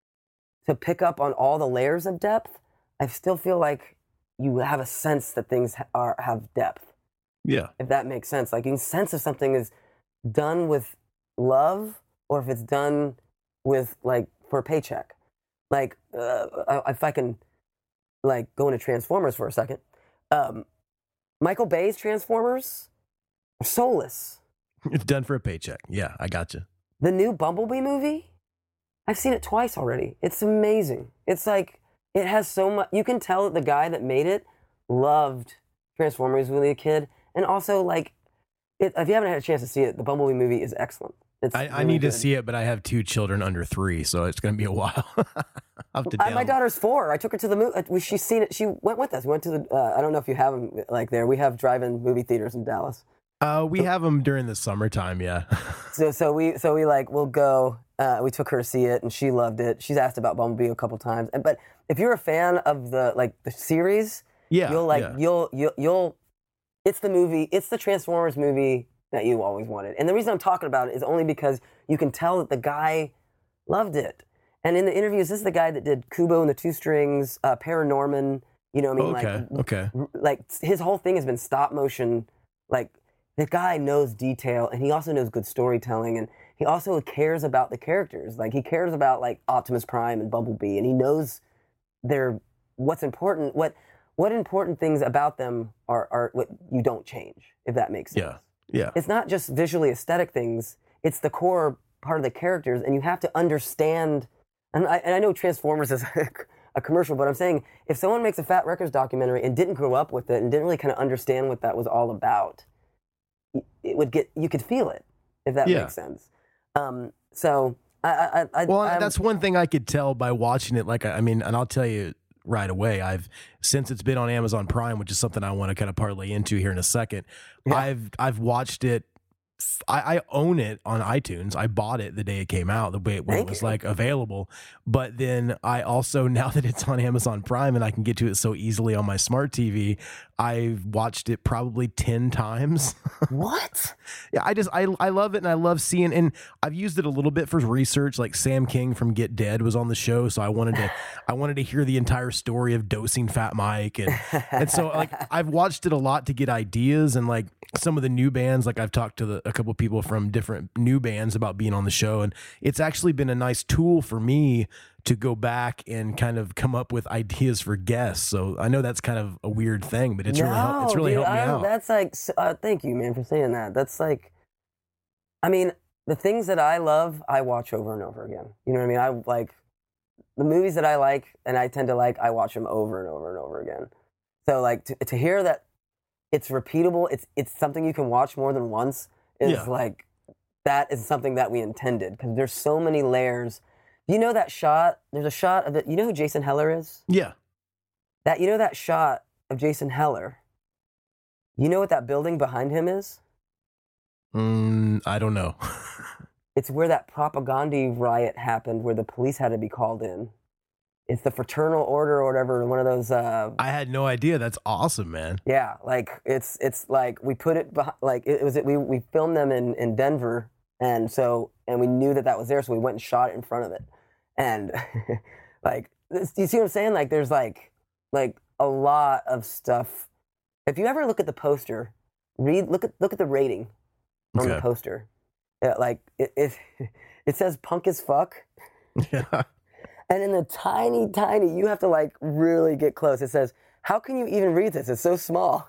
to pick up on all the layers of depth, I still feel like you have a sense that things are have depth. Yeah. If that makes sense. Like you can sense if something is done with love or if it's done with like for a paycheck. Like uh, if I can like go into Transformers for a second. Um, Michael Bay's Transformers are soulless. It's done for a paycheck. Yeah, I got you. The new Bumblebee movie, I've seen it twice already. It's amazing. It's like, it has so much, you can tell that the guy that made it loved Transformers when he was a kid. And also, like, it, if you haven't had a chance to see it, the Bumblebee movie is excellent. It's I, I really need good. to see it, but I have two children under three, so it's going to be a while. I'll have to I, my download. daughter's four. I took her to the movie. She's seen it. She went with us. We went to the, uh, I don't know if you have them like there. We have drive-in movie theaters in Dallas. Uh, we have them during the summertime, yeah. So so we so we like we'll go. Uh, we took her to see it, and she loved it. She's asked about Bumblebee a couple times. And but if you're a fan of the like the series, Yeah, you'll like yeah. you'll you'll you'll. It's the movie. It's the Transformers movie that you always wanted. And the reason I'm talking about it is only because you can tell that the guy loved it. And in the interviews, this is the guy that did Kubo and the Two Strings, uh, Paranorman. You know what I mean? Okay, like, okay. Like his whole thing has been stop motion. Like the guy knows detail, and he also knows good storytelling, and he also cares about the characters. Like he cares about like Optimus Prime and Bumblebee, and he knows their what's important. What what important things about them are are what you don't change, if that makes sense. Yeah, yeah. It's not just visually aesthetic things. It's the core part of the characters, and you have to understand. And I, and I know Transformers is a commercial, but I'm saying if someone makes a Fat Records documentary and didn't grow up with it and didn't really kind of understand what that was all about, it would get you could feel it, if that Yeah. makes sense. Um, so I, I, I Well, I'm, that's one thing I could tell by watching it. Like, I mean, and I'll tell you right away, I've, since it's been on Amazon Prime, which is something I want to kind of parlay into here in a second, Yeah. I've, I've watched it I, I own it on iTunes. I bought it the day it came out, the way it, when Thank it was you. like available. But then I also, now that it's on Amazon Prime and I can get to it so easily on my smart T V, I've watched it probably ten times. What? Yeah, I just I I love it, and I love seeing, and I've used it a little bit for research. Like Sam King from Get Dead was on the show, so I wanted to I wanted to hear the entire story of dosing Fat Mike, and and so like I've watched it a lot to get ideas, and like some of the new bands, like I've talked to the, a couple of people from different new bands about being on the show, and it's actually been a nice tool for me to go back and kind of come up with ideas for guests. So I know that's kind of a weird thing, but it's no, really hel- it's really dude, helped me I'm- out. That's like, s- uh, thank you, man, for saying that. That's like, I mean, the things that I love, I watch over and over again. You know what I mean? I like the movies that I like, and I tend to like, I watch them over and over and over again. So like to, to hear that it's repeatable, it's it's something you can watch more than once is Yeah. like, that is something that we intended, because there's so many layers. You know that shot? There's a shot of it. You know who Jason Heller is? Yeah. That you know that shot of Jason Heller. You know what that building behind him is? Mm, I don't know. It's where that propaganda riot happened, where the police had to be called in. It's the Fraternal Order or whatever. One of those. Uh, I had no idea. That's awesome, man. yeah, like it's it's like we put it behind, like it was. We we filmed them in in Denver, and so and we knew that that was there, so we went and shot it in front of it, and like this, you see what I'm saying? Like there's like like a lot of stuff. If you ever look at the poster, read look at look at the rating on the Okay. poster. Yeah, like it, it it says punk as fuck. Yeah. And in the tiny, tiny, you have to like really get close. It says, how can you even read this? It's so small.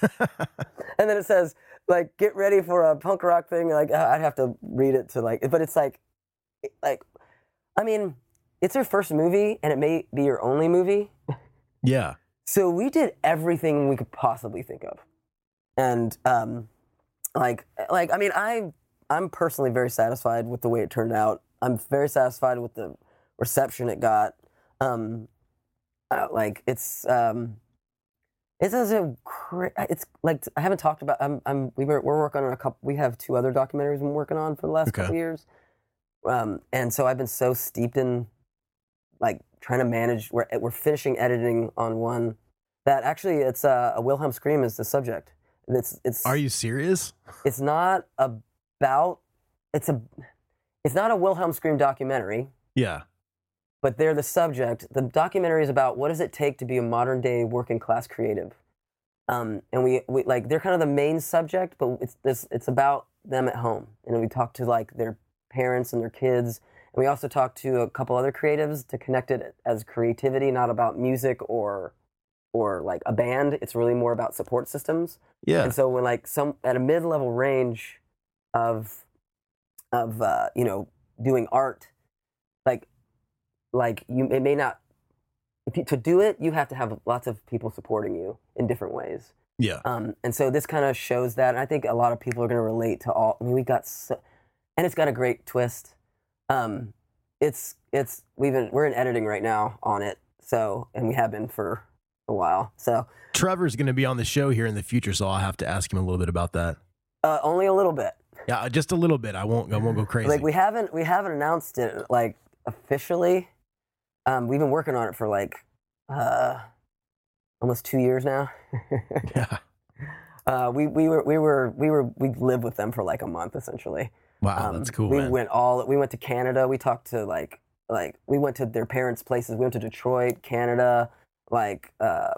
And then it says, like, get ready for a punk rock thing. Like, I'd have to read it to like, but it's like, like, I mean, it's your first movie and it may be your only movie. Yeah. So we did everything we could possibly think of. And, um, like, like, I mean, I, I'm personally very satisfied with the way it turned out. I'm very satisfied with the reception it got. Um, uh, like it's um, it's as a cra- it's like I haven't talked about. I'm I'm we were we're working on a couple. We have two other documentaries we've been working on for the last Okay. couple years. Um, and so I've been so steeped in like trying to manage. We're we're finishing editing on one that actually it's uh, a Wilhelm Scream is the subject. It's it's Are you serious? it's not about it's a it's not a Wilhelm Scream documentary. Yeah. But they're the subject. The documentary is about what does it take to be a modern day working class creative, um, and we, we like they're kind of the main subject, but it's this it's about them at home, and we talk to like their parents and their kids, and we also talk to a couple other creatives to connect it as creativity, not about music or or like a band. It's really more about support systems. Yeah. And so when like some at a mid level range of of uh, you know doing art, like. Like you, it may not. If you, to do it, you have to have lots of people supporting you in different ways. Yeah. Um, and so this kind of shows that. And I think a lot of people are going to relate to all. I mean, we got, so, and it's got a great twist. Um, it's it's we've been we're in editing right now on it. So and we have been for a while. So Trevor's going to be on the show here in the future, so I'll have to ask him a little bit about that. uh, only a little bit. Yeah, just a little bit. I won't. I won't go crazy. Like we haven't we haven't announced it like officially. Um, we've been working on it for like uh, almost two years now. Yeah. Uh, we we were we were we were we lived with them for like a month essentially. Wow, Um, that's cool, We man. went all we went to Canada. We talked to like like we went to their parents' places. We went to Detroit, Canada, like uh,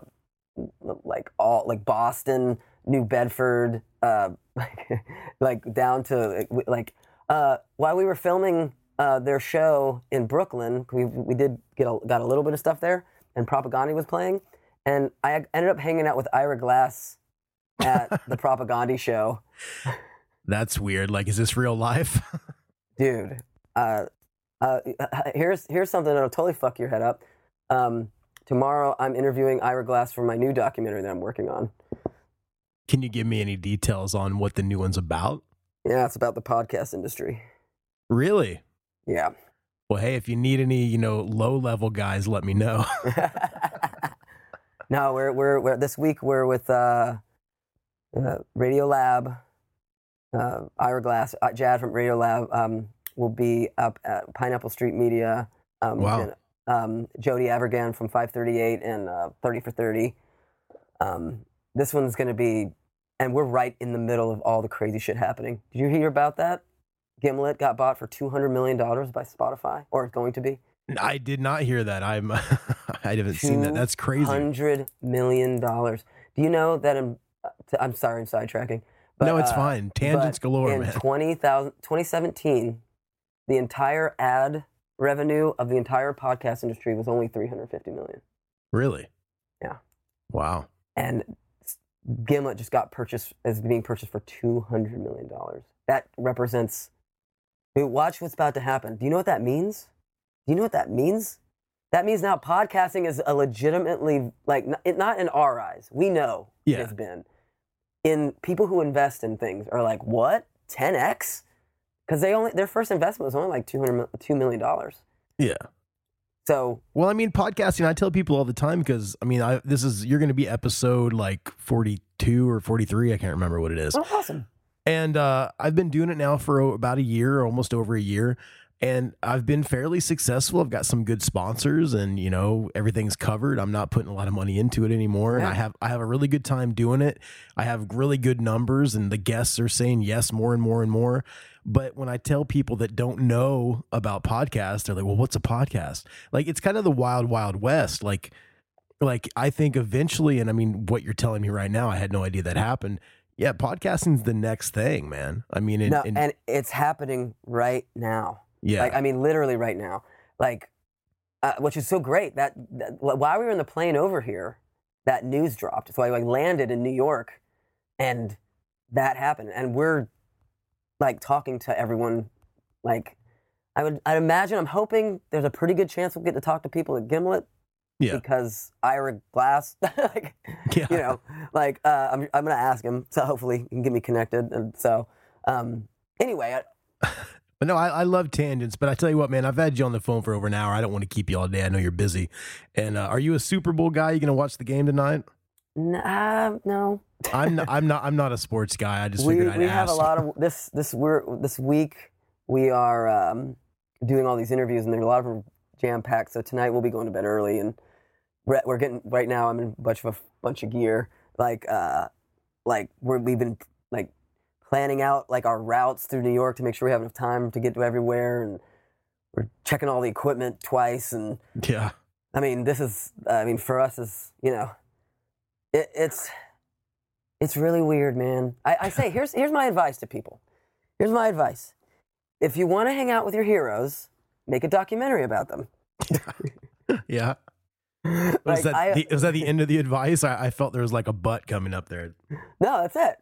like all like Boston, New Bedford, uh, like like down to like uh, while we were filming. Uh, their show in Brooklyn, we we did get a, got a little bit of stuff there, and Propaganda was playing, and I ended up hanging out with Ira Glass at the Propaganda show. That's weird. Like, is this real life? Dude, uh, uh, here's here's something that'll totally fuck your head up. Um, tomorrow, I'm interviewing Ira Glass for my new documentary that I'm working on. Can you give me any details on what the new one's about? Yeah, it's about the podcast industry. Really? Yeah. Well, hey, if you need any, you know, low level guys, let me know. No, we're, we're we're this week we're with uh, uh, Radio Lab, uh, Ira Glass, uh, Jad from Radio Lab um, will be up at Pineapple Street Media. Um, Wow. And, um, Jody Avergan from five thirty-eight and uh, thirty for thirty. Um, this one's going to be, and we're right in the middle of all the crazy shit happening. Did you hear about that? Gimlet got bought for two hundred million dollars by Spotify, or it's going to be. I did not hear that. I'm. I haven't seen that. That's crazy. two hundred million dollars. Do you know that in, uh, t- I'm sorry, I'm sidetracking. But, No, it's uh, fine. Tangents but galore, in man. twenty thousand, twenty seventeen, the entire ad revenue of the entire podcast industry was only three hundred fifty million. Really? Yeah. Wow. And Gimlet just got purchased, is being purchased for two hundred million dollars. That represents, I mean, watch what's about to happen. Do you know what that means? Do you know what that means? That means now podcasting is a legitimately, like, n- it, not in our eyes. We know Yeah. it's been. In people who invest in things are like, what? ten X? Because they only, their first investment was only like two hundred, two million dollars. Yeah. So, Well, I mean, podcasting, I tell people all the time because, I mean, I, this is, you're going to be episode like forty-two or forty-three. I can't remember what it is. oh, awesome. And uh, I've been doing it now for about a year, almost over a year. And I've been fairly successful. I've got some good sponsors and, you know, everything's covered. I'm not putting a lot of money into it anymore. And Yeah. I have I have a really good time doing it. I have really good numbers and the guests are saying yes more and more and more. But when I tell people that don't know about podcasts, they're like, well, what's a podcast? Like, it's kind of the wild, wild west. Like, like I think eventually, and I mean, what you're telling me right now, I had no idea that happened. Yeah, podcasting's the next thing, man. I mean, in, No, in- and it's happening right now. yeah, Like, I mean, literally right now. Like, uh, which is so great. That, that while we were in the plane over here, that news dropped. So I like landed in New York, and that happened. And we're like talking to everyone. Like, I would, I'd imagine. I'm hoping there's a pretty good chance we'll get to talk to people at Gimlet. yeah, Because Ira Glass, like, yeah. you know, like uh, I'm, I'm gonna ask him. So hopefully he can get me connected. And so, um, anyway. I, But no, I, I love tangents. But I tell you what, man, I've had you on the phone for over an hour. I don't want to keep you all day. I know you're busy. And uh, are you a Super Bowl guy? You gonna watch the game tonight? Nah, no. I'm not, I'm not. I'm not a sports guy. I just we figured I'd we ask. have a lot of this this we're this week we are um, doing all these interviews, and there's a lot of them jam packed. So tonight we'll be going to bed early, and we're, we're getting right now. I'm in a bunch of a bunch of gear, like uh, like we're we've been like planning out like our routes through New York to make sure we have enough time to get to everywhere, and we're checking all the equipment twice. And Yeah. I mean, this is I mean for us is you know, it, it's. It's really weird, man. I, I say, here's here's my advice to people. Here's my advice. If you want to hang out with your heroes, make a documentary about them. Yeah. Like, Was that I- the, was that the end of the advice? I, I felt there was like a butt coming up there. No, that's it.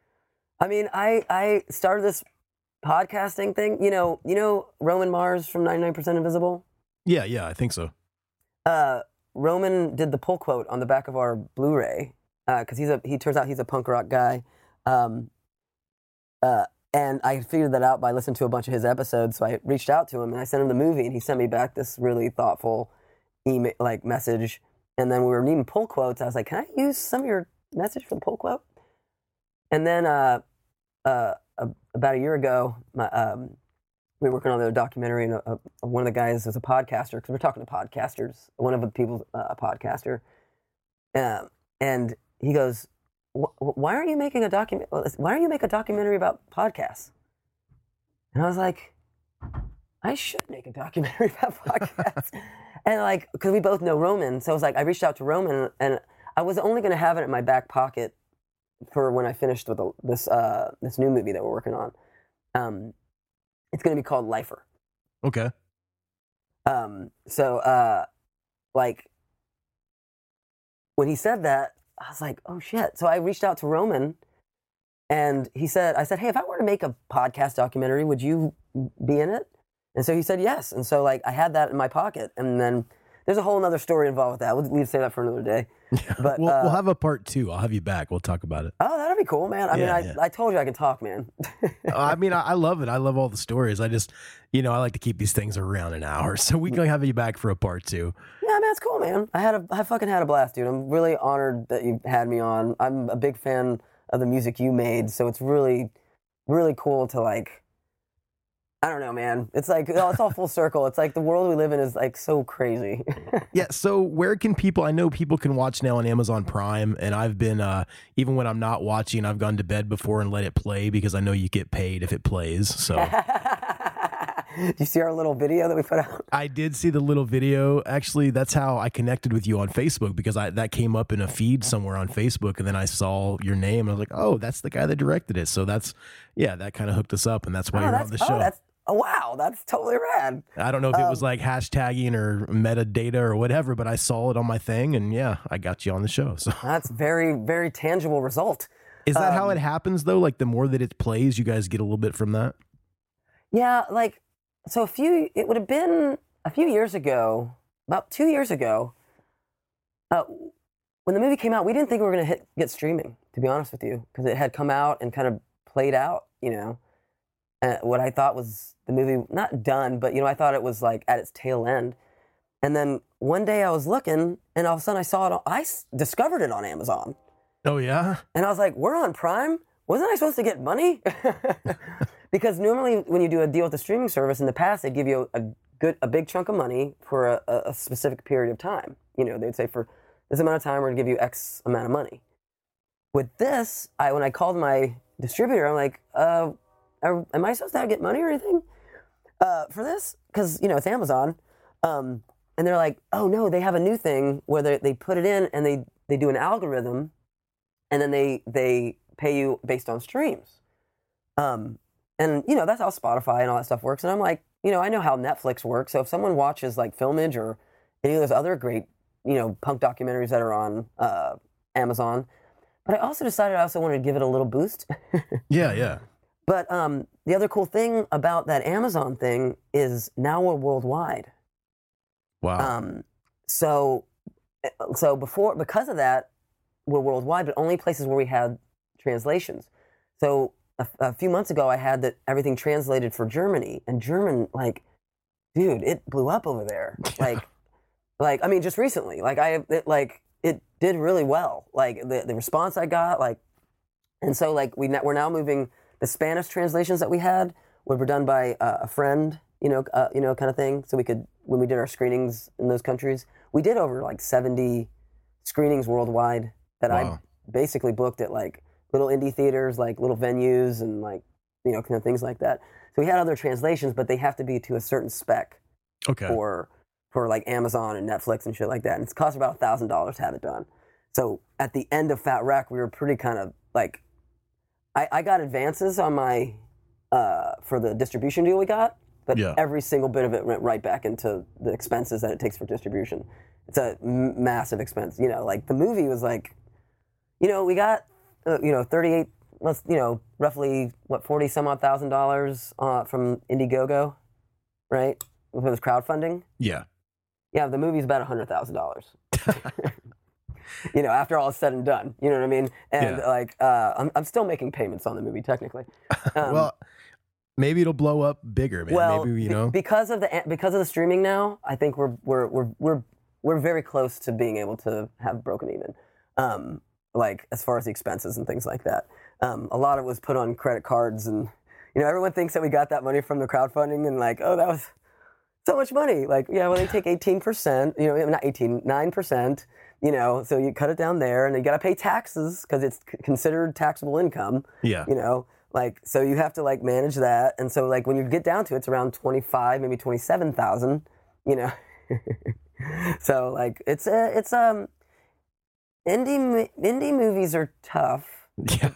I mean, I I started this podcasting thing. You know, you know Roman Mars from ninety-nine percent Invisible? Yeah, yeah, I think so. Uh, Roman did the pull quote on the back of our Blu-ray. Because uh, he's a he turns out he's a punk rock guy, um, uh, and I figured that out by listening to a bunch of his episodes. So I reached out to him and I sent him the movie, and he sent me back this really thoughtful email like message. And then we were needing pull quotes. I was like, "Can I use some of your message for the pull quote?" And then uh, uh, uh, about a year ago, my, um, we were working on the documentary, and uh, uh, one of the guys was a podcaster because we're talking to podcasters. One of the people, uh, a podcaster, um, and he goes, "Why aren't you making a document? Why don't you make a documentary about podcasts?" And I was like, "I should make a documentary about podcasts." And like, because we both know Roman, so I was like, I reached out to Roman, and I was only going to have it in my back pocket for when I finished with the, this uh, this new movie that we're working on. Um, it's going to be called Lifer. Okay. Um, so, uh, like, when he said that, I was like, oh shit. So I reached out to Roman, and he said, I said, hey, if I were to make a podcast documentary, would you be in it? And so he said yes. And so like I had that in my pocket, and then there's a whole other story involved with that. We'll, we'll say that for another day. But we'll, uh, we'll have a part two. I'll have you back. We'll talk about it. oh, that'd be cool, man. I Yeah, mean, I, yeah. I told you I can talk, man. I mean, I, I love it. I love all the stories. I just, you know, I like to keep these things around an hour, so we can have you back for a part two. Yeah, man, it's cool, man. I had a, I fucking had a blast, dude. I'm really honored that you had me on. I'm a big fan of the music you made, so it's really, really cool to like. I don't know, man. It's like oh, it's all full circle. It's like the world we live in is like so crazy. Yeah. So where can people? I know people can watch now on Amazon Prime, and I've been uh, even when I'm not watching, I've gone to bed before and let it play because I know you get paid if it plays. So. Did you see our little video that we put out? I did see the little video. Actually, that's how I connected with you on Facebook because I that came up in a feed somewhere on Facebook, and then I saw your name, and I was like, "Oh, that's the guy that directed it." So that's yeah, that kind of hooked us up, and that's why Oh, you're that's, on the show. oh, that's oh, wow, that's totally rad. I don't know if it was Um, like hashtagging or metadata or whatever, but I saw it on my thing, and yeah, I got you on the show. So That's very, very tangible result. is that how Um, it happens though? Like the more that it plays, you guys get a little bit from that. Yeah, like so a few it would have been a few years ago, about two years ago, uh, when the movie came out, we didn't think we were going to hit get streaming, to be honest with you, because it had come out and kind of played out, you know. Uh, what I thought was the movie not done, but you know, I thought it was like at its tail end. And then one day I was looking, and all of a sudden I saw it. On, I s- discovered it on Amazon, Oh yeah, and I was like, "We're on Prime. Wasn't I supposed to get money?" Because normally when you do a deal with a streaming service in the past, they'd give you a, a good, a big chunk of money for a, a, a specific period of time. You know, they'd say for this amount of time, we're gonna give you X amount of money. With this, I when I called my distributor, I'm like, uh, are, "Am I supposed to get money or anything uh, for this?" Because you know it's Amazon, um, and they're like, "Oh no, they have a new thing where they they put it in and they they do an algorithm, and then they they pay you based on streams." Um, and you know that's how Spotify and all that stuff works. And I'm like, you know, I know how Netflix works. So if someone watches like Filmage or any of those other great, you know, punk documentaries that are on uh, Amazon, but I also decided I also wanted to give it a little boost. yeah, yeah. But um, the other cool thing about that Amazon thing is now we're worldwide. Wow. Um, so, so before because of that, we're worldwide, but only places where we had translations. So a, a few months ago, I had that everything translated for Germany, and German, like, dude, it blew up over there. Like, like I mean, just recently, like I, it, like it did really well. Like the the response I got, like, and so like we we're now moving the Spanish translations that we had were done by uh, a friend, you know, uh, you know, kind of thing. So we could when we did our screenings in those countries, we did over like seventy screenings worldwide that Wow. I basically booked at like little indie theaters, like little venues and like, you know, kind of things like that. So we had other translations, but they have to be to a certain spec Okay. for for like Amazon and Netflix and shit like that. And it's cost about a thousand dollars to have it done. So at the end of Fat Wreck, we were pretty kind of like, I, I got advances on my uh, for the distribution deal we got, but Yeah. every single bit of it went right back into the expenses that it takes for distribution. It's a m- massive expense. You know, like the movie was like, you know, we got, uh, you know, thirty-eight, let's, you know, roughly, what, forty some odd thousand dollars uh, from Indiegogo, right? With this crowdfunding. Yeah. Yeah, the movie's about one hundred thousand dollars. You know, after all is said and done. You know what I mean? And Yeah. like, uh, I'm, I'm still making payments on the movie, technically. Um, well, maybe it'll blow up bigger, man. well, maybe, you be- know. because of the because of the streaming now, I think we're we're we're we're we're very close to being able to have broken even. Um, like as far as the expenses and things like that. Um, a lot of it was put on credit cards, and you know, everyone thinks that we got that money from the crowdfunding, and like, oh, that was so much money. Like, yeah, well, they take eighteen percent, you know, not eighteen, nine percent, you know, so you cut it down there, and you got to pay taxes because it's c- considered taxable income, Yeah. you know, like, so you have to like manage that. And so like when you get down to it, it's around twenty-five, maybe twenty-seven thousand, you know. So like it's uh, it's um indie mo- indie movies are tough, Yeah.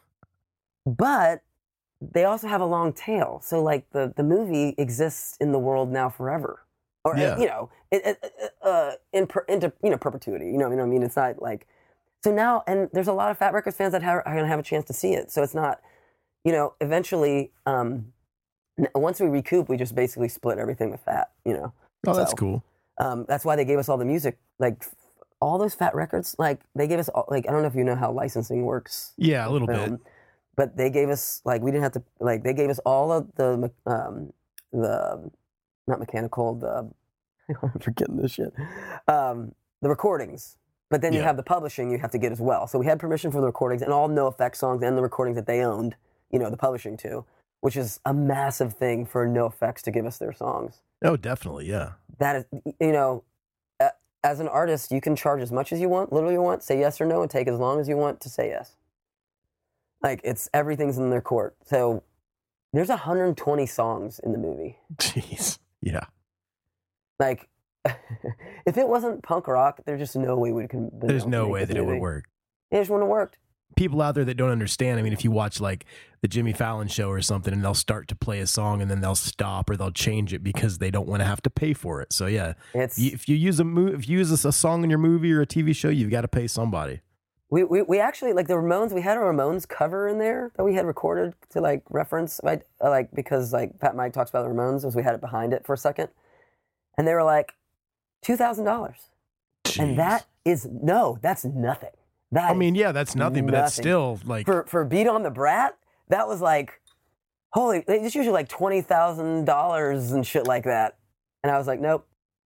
but they also have a long tail. So like the, the movie exists in the world now forever, or Yeah. uh, you know, it, it, uh, in per, into you know perpetuity. You know, you know what I mean? It's not like so now, and there's a lot of Fat Records fans that have, are going to have a chance to see it. So it's not, you know, eventually, um, n- once we recoup, we just basically split everything with Fat. You know. Oh, that's So, cool. Um, that's why they gave us all the music, like f- all those Fat Records. Like they gave us all, like I don't know if you know how licensing works. Yeah, a little bit. film, but they gave us like we didn't have to like they gave us all of the me- um, the not mechanical the I'm forgetting this shit um, the recordings. But then you Yeah. have the publishing you have to get as well. So we had permission for the recordings and all No Effects songs and the recordings that they owned. you know, the publishing to, which is a massive thing for NoFX to give us their songs. Oh, definitely, yeah. That is, you know, uh, as an artist, you can charge as much as you want, literally you want, say yes or no, and take as long as you want to say yes. Like, it's, everything's in their court. So there's one hundred twenty songs in the movie. Jeez, yeah. Like, if it wasn't punk rock, there's just no way we could. There's no way that it would work. It just wouldn't have worked. People out there that don't understand, I mean, if you watch like the Jimmy Fallon show or something and they'll start to play a song and then they'll stop or they'll change it because they don't want to have to pay for it. So yeah, it's, you, if you use a mo- if you use a, a song in your movie or a T V show, you've got to pay somebody. We, we we actually, like the Ramones, we had a Ramones cover in there that we had recorded to like reference, right? Like, because like Pat Mike talks about the Ramones, was we had it behind it for a second. And they were like, two thousand dollars. And that is, no, that's nothing. That I mean, yeah, that's nothing, but nothing. that's still like... For for Beat on the Brat, that was like, holy, it's usually like twenty thousand dollars and shit like that. And I was like, nope.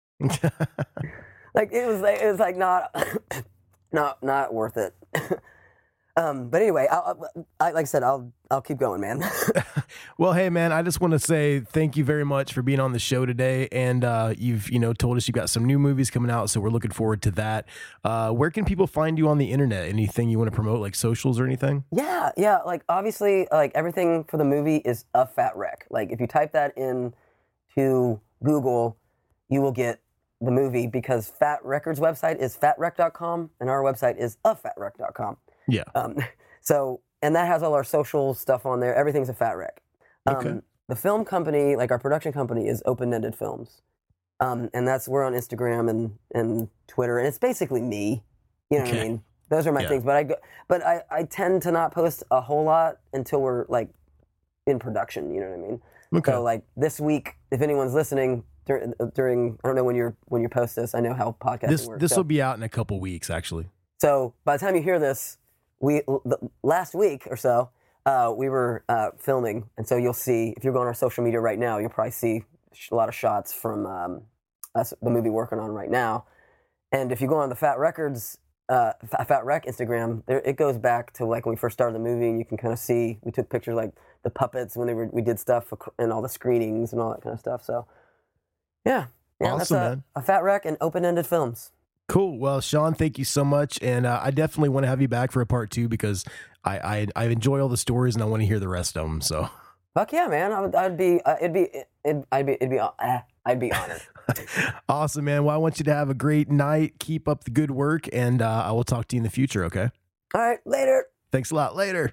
Like, it was like, it was like not, not, not worth it. Um, but anyway, I'll, I, like I said, I'll I'll keep going, man. Well, hey, man, I just want to say thank you very much for being on the show today, and uh, you've you know told us you've got some new movies coming out, so we're looking forward to that. Uh, where can people find you on the internet? Anything you want to promote, like socials or anything? Yeah, yeah. Like obviously, like everything for the movie is A Fat Wreck. Like if you type that in to Google, you will get the movie because Fat Record's website is fat wreck dot com, and our website is a fat wreck dot com. Yeah. Um, so, and that has all our social stuff on there. Everything's a Fat Wreck. Um, Okay. The film company, like our production company, is Open Ended Films. Um, and that's, we're on Instagram and, and Twitter, and it's basically me. You know Okay. what I mean? Those are my Yeah. things. But I go, but I, I tend to not post a whole lot until we're like in production. You know what I mean? Okay. So like this week, if anyone's listening during, during I don't know when you're when you post this. I know how podcasting This works. this so. will be out in a couple weeks, actually. So by the time you hear this, we the, last week or so uh, we were uh, filming, and so you'll see if you're going on our social media right now, you'll probably see a lot of shots from um, us, the movie working on right now. And if you go on the Fat Records, uh, Fat Rec Instagram, there, it goes back to like when we first started the movie, and you can kind of see we took pictures like the puppets when they were we did stuff for, and all the screenings and all that kind of stuff. So yeah, yeah, Awesome, that's a, man. a Fat Rec and Open Ended Films. Cool. Well, Sean, thank you so much, and uh, I definitely want to have you back for a part two because I, I I enjoy all the stories and I want to hear the rest of them. So, fuck yeah, man! I would, I'd be, uh, it'd be, it'd, I'd be, it'd be, uh, I'd be honored. awesome, man. Well, I want you to have a great night. Keep up the good work, and uh, I will talk to you in the future. Okay. All right, later. Thanks a lot. Later.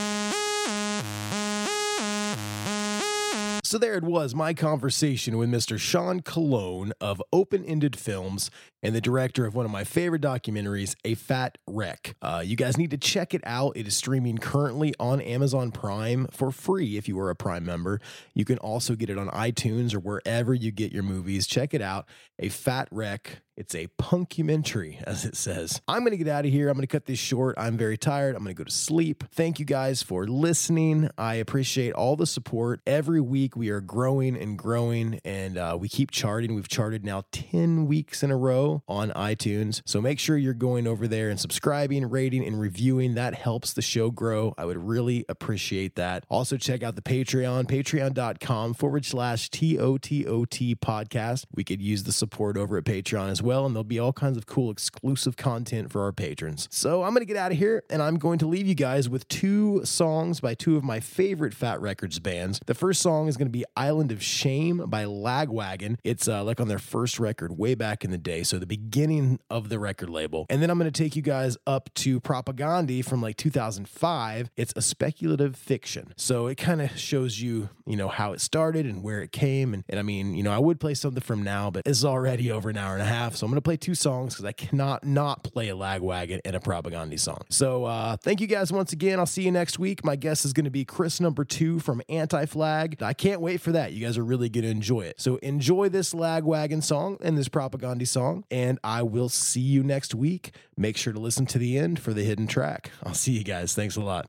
So there it was, my conversation with Mister Sean Colon of Open Ended Films and the director of one of my favorite documentaries, A Fat Wreck. Uh, you guys need to check it out. It is streaming currently on Amazon Prime for free if you are a Prime member. You can also get it on iTunes or wherever you get your movies. Check it out, A Fat Wreck. It's a punkumentary, as it says. I'm going to get out of here. I'm going to cut this short. I'm very tired. I'm going to go to sleep. Thank you guys for listening. I appreciate all the support. Every week we are growing and growing, and uh, we keep charting. We've charted now ten weeks in a row on iTunes. So make sure you're going over there and subscribing, rating, and reviewing. That helps the show grow. I would really appreciate that. Also, check out the Patreon, patreon.com forward slash T O T O T podcast. We could use the support over at Patreon as well. well, and there'll be all kinds of cool exclusive content for our patrons. So I'm going to get out of here, and I'm going to leave you guys with two songs by two of my favorite Fat Records bands. The first song is going to be Island of Shame by Lagwagon. It's uh, like on their first record way back in the day, so the beginning of the record label. And then I'm going to take you guys up to Propagandhi from like two thousand five. It's a speculative fiction. So it kind of shows you, you know, how it started and where it came. And, and I mean, you know, I would play something from now, but it's already over an hour and a half. So I'm going to play two songs because I cannot not play a Lagwagon and a Propagandhi song. So uh, thank you guys once again. I'll see you next week. My guest is going to be Chris number two from Anti-Flag. I can't wait for that. You guys are really going to enjoy it. So enjoy this Lagwagon song and this Propagandhi song, and I will see you next week. Make sure to listen to the end for the hidden track. I'll see you guys. Thanks a lot.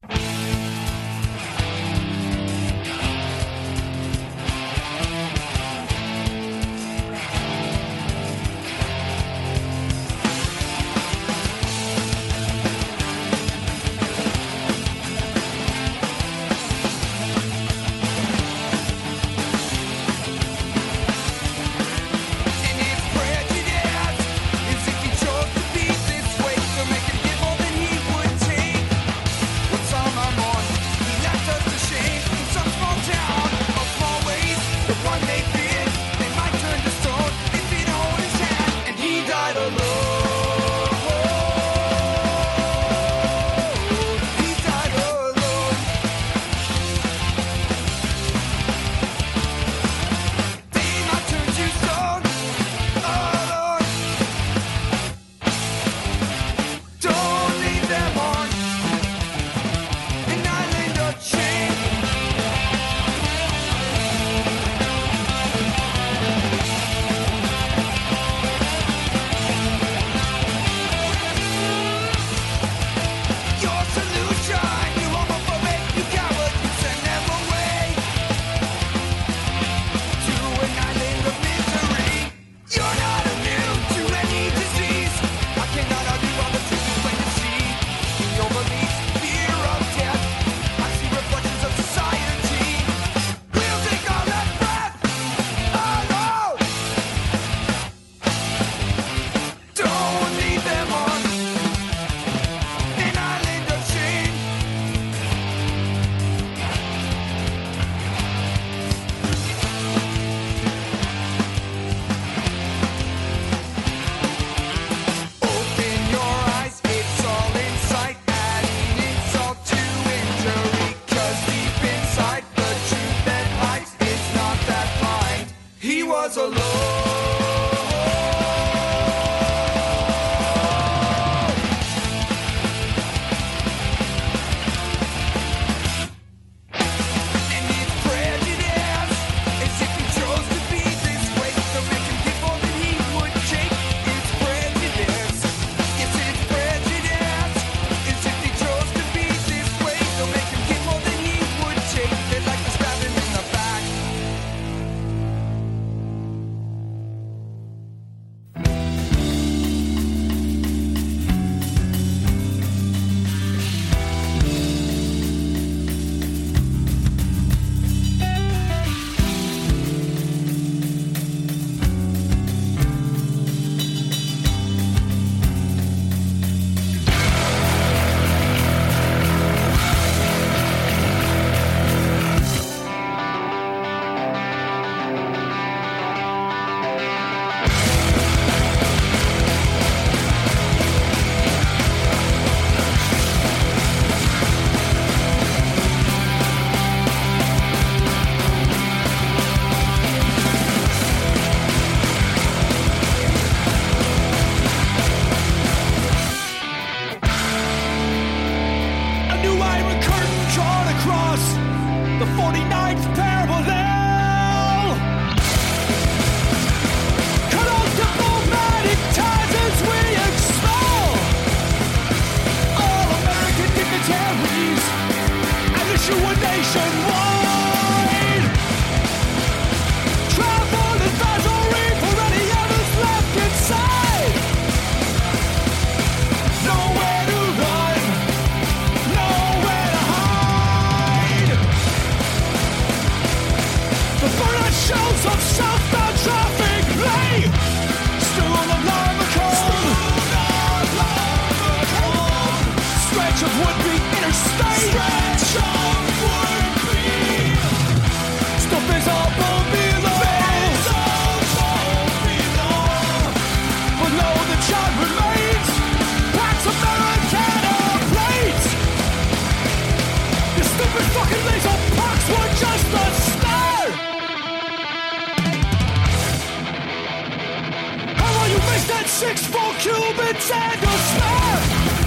Six full cubits and a snap.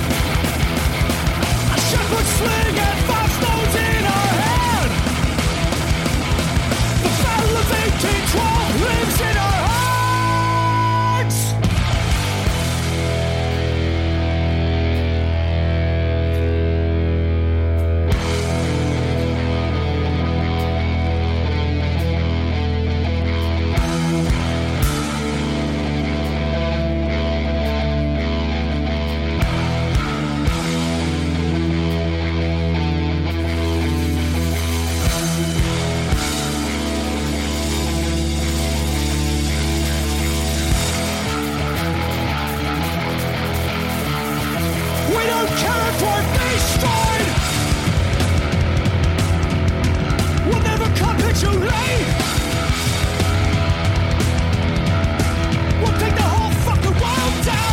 A shepherd sling and five stones in our hand. The battle of eighteen twelve lives in our hearts. We'll take the whole fucking world down.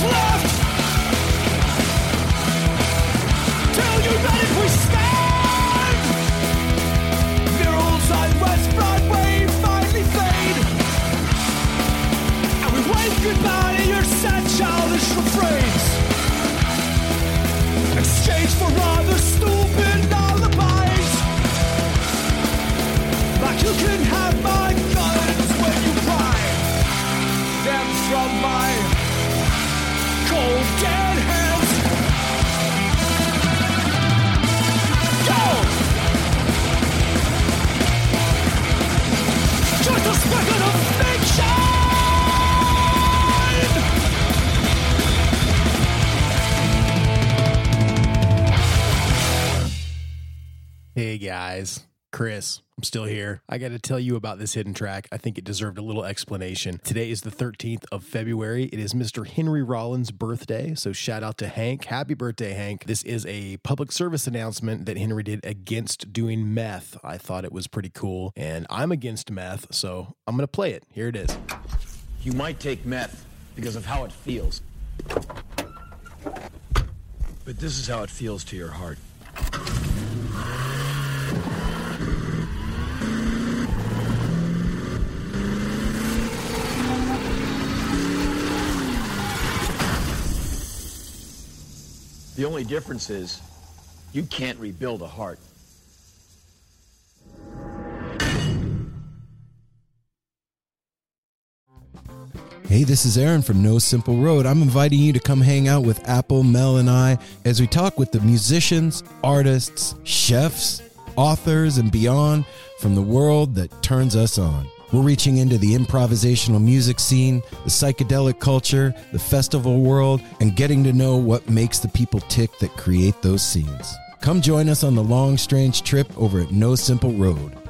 left. Till united we stand. Murals on West Broadway finally fade, and we wave goodbye to your sad childish refrains. Exchange for other stupid alibis. Like you can have my guns when you pry them from my cold dead hands. Go! Just a speck of fiction! Hey guys, Chris, I'm still here. I got to tell you about this hidden track. I think it deserved a little explanation. Today is the thirteenth of February. It is Mister Henry Rollins' birthday, so shout out to Hank. Happy birthday, Hank. This is a public service announcement that Henry did against doing meth. I thought it was pretty cool, and I'm against meth, so I'm going to play it. Here it is. You might take meth because of how it feels. But this is how it feels to your heart. The only difference is you can't rebuild a heart. Hey, this is Aaron from No Simple Road. I'm inviting you to come hang out with Apple, Mel, and I as we talk with the musicians, artists, chefs, authors, and beyond from the world that turns us on. We're reaching into the improvisational music scene, the psychedelic culture, the festival world, and getting to know what makes the people tick that create those scenes. Come join us on the long, strange trip over at No Simple Road.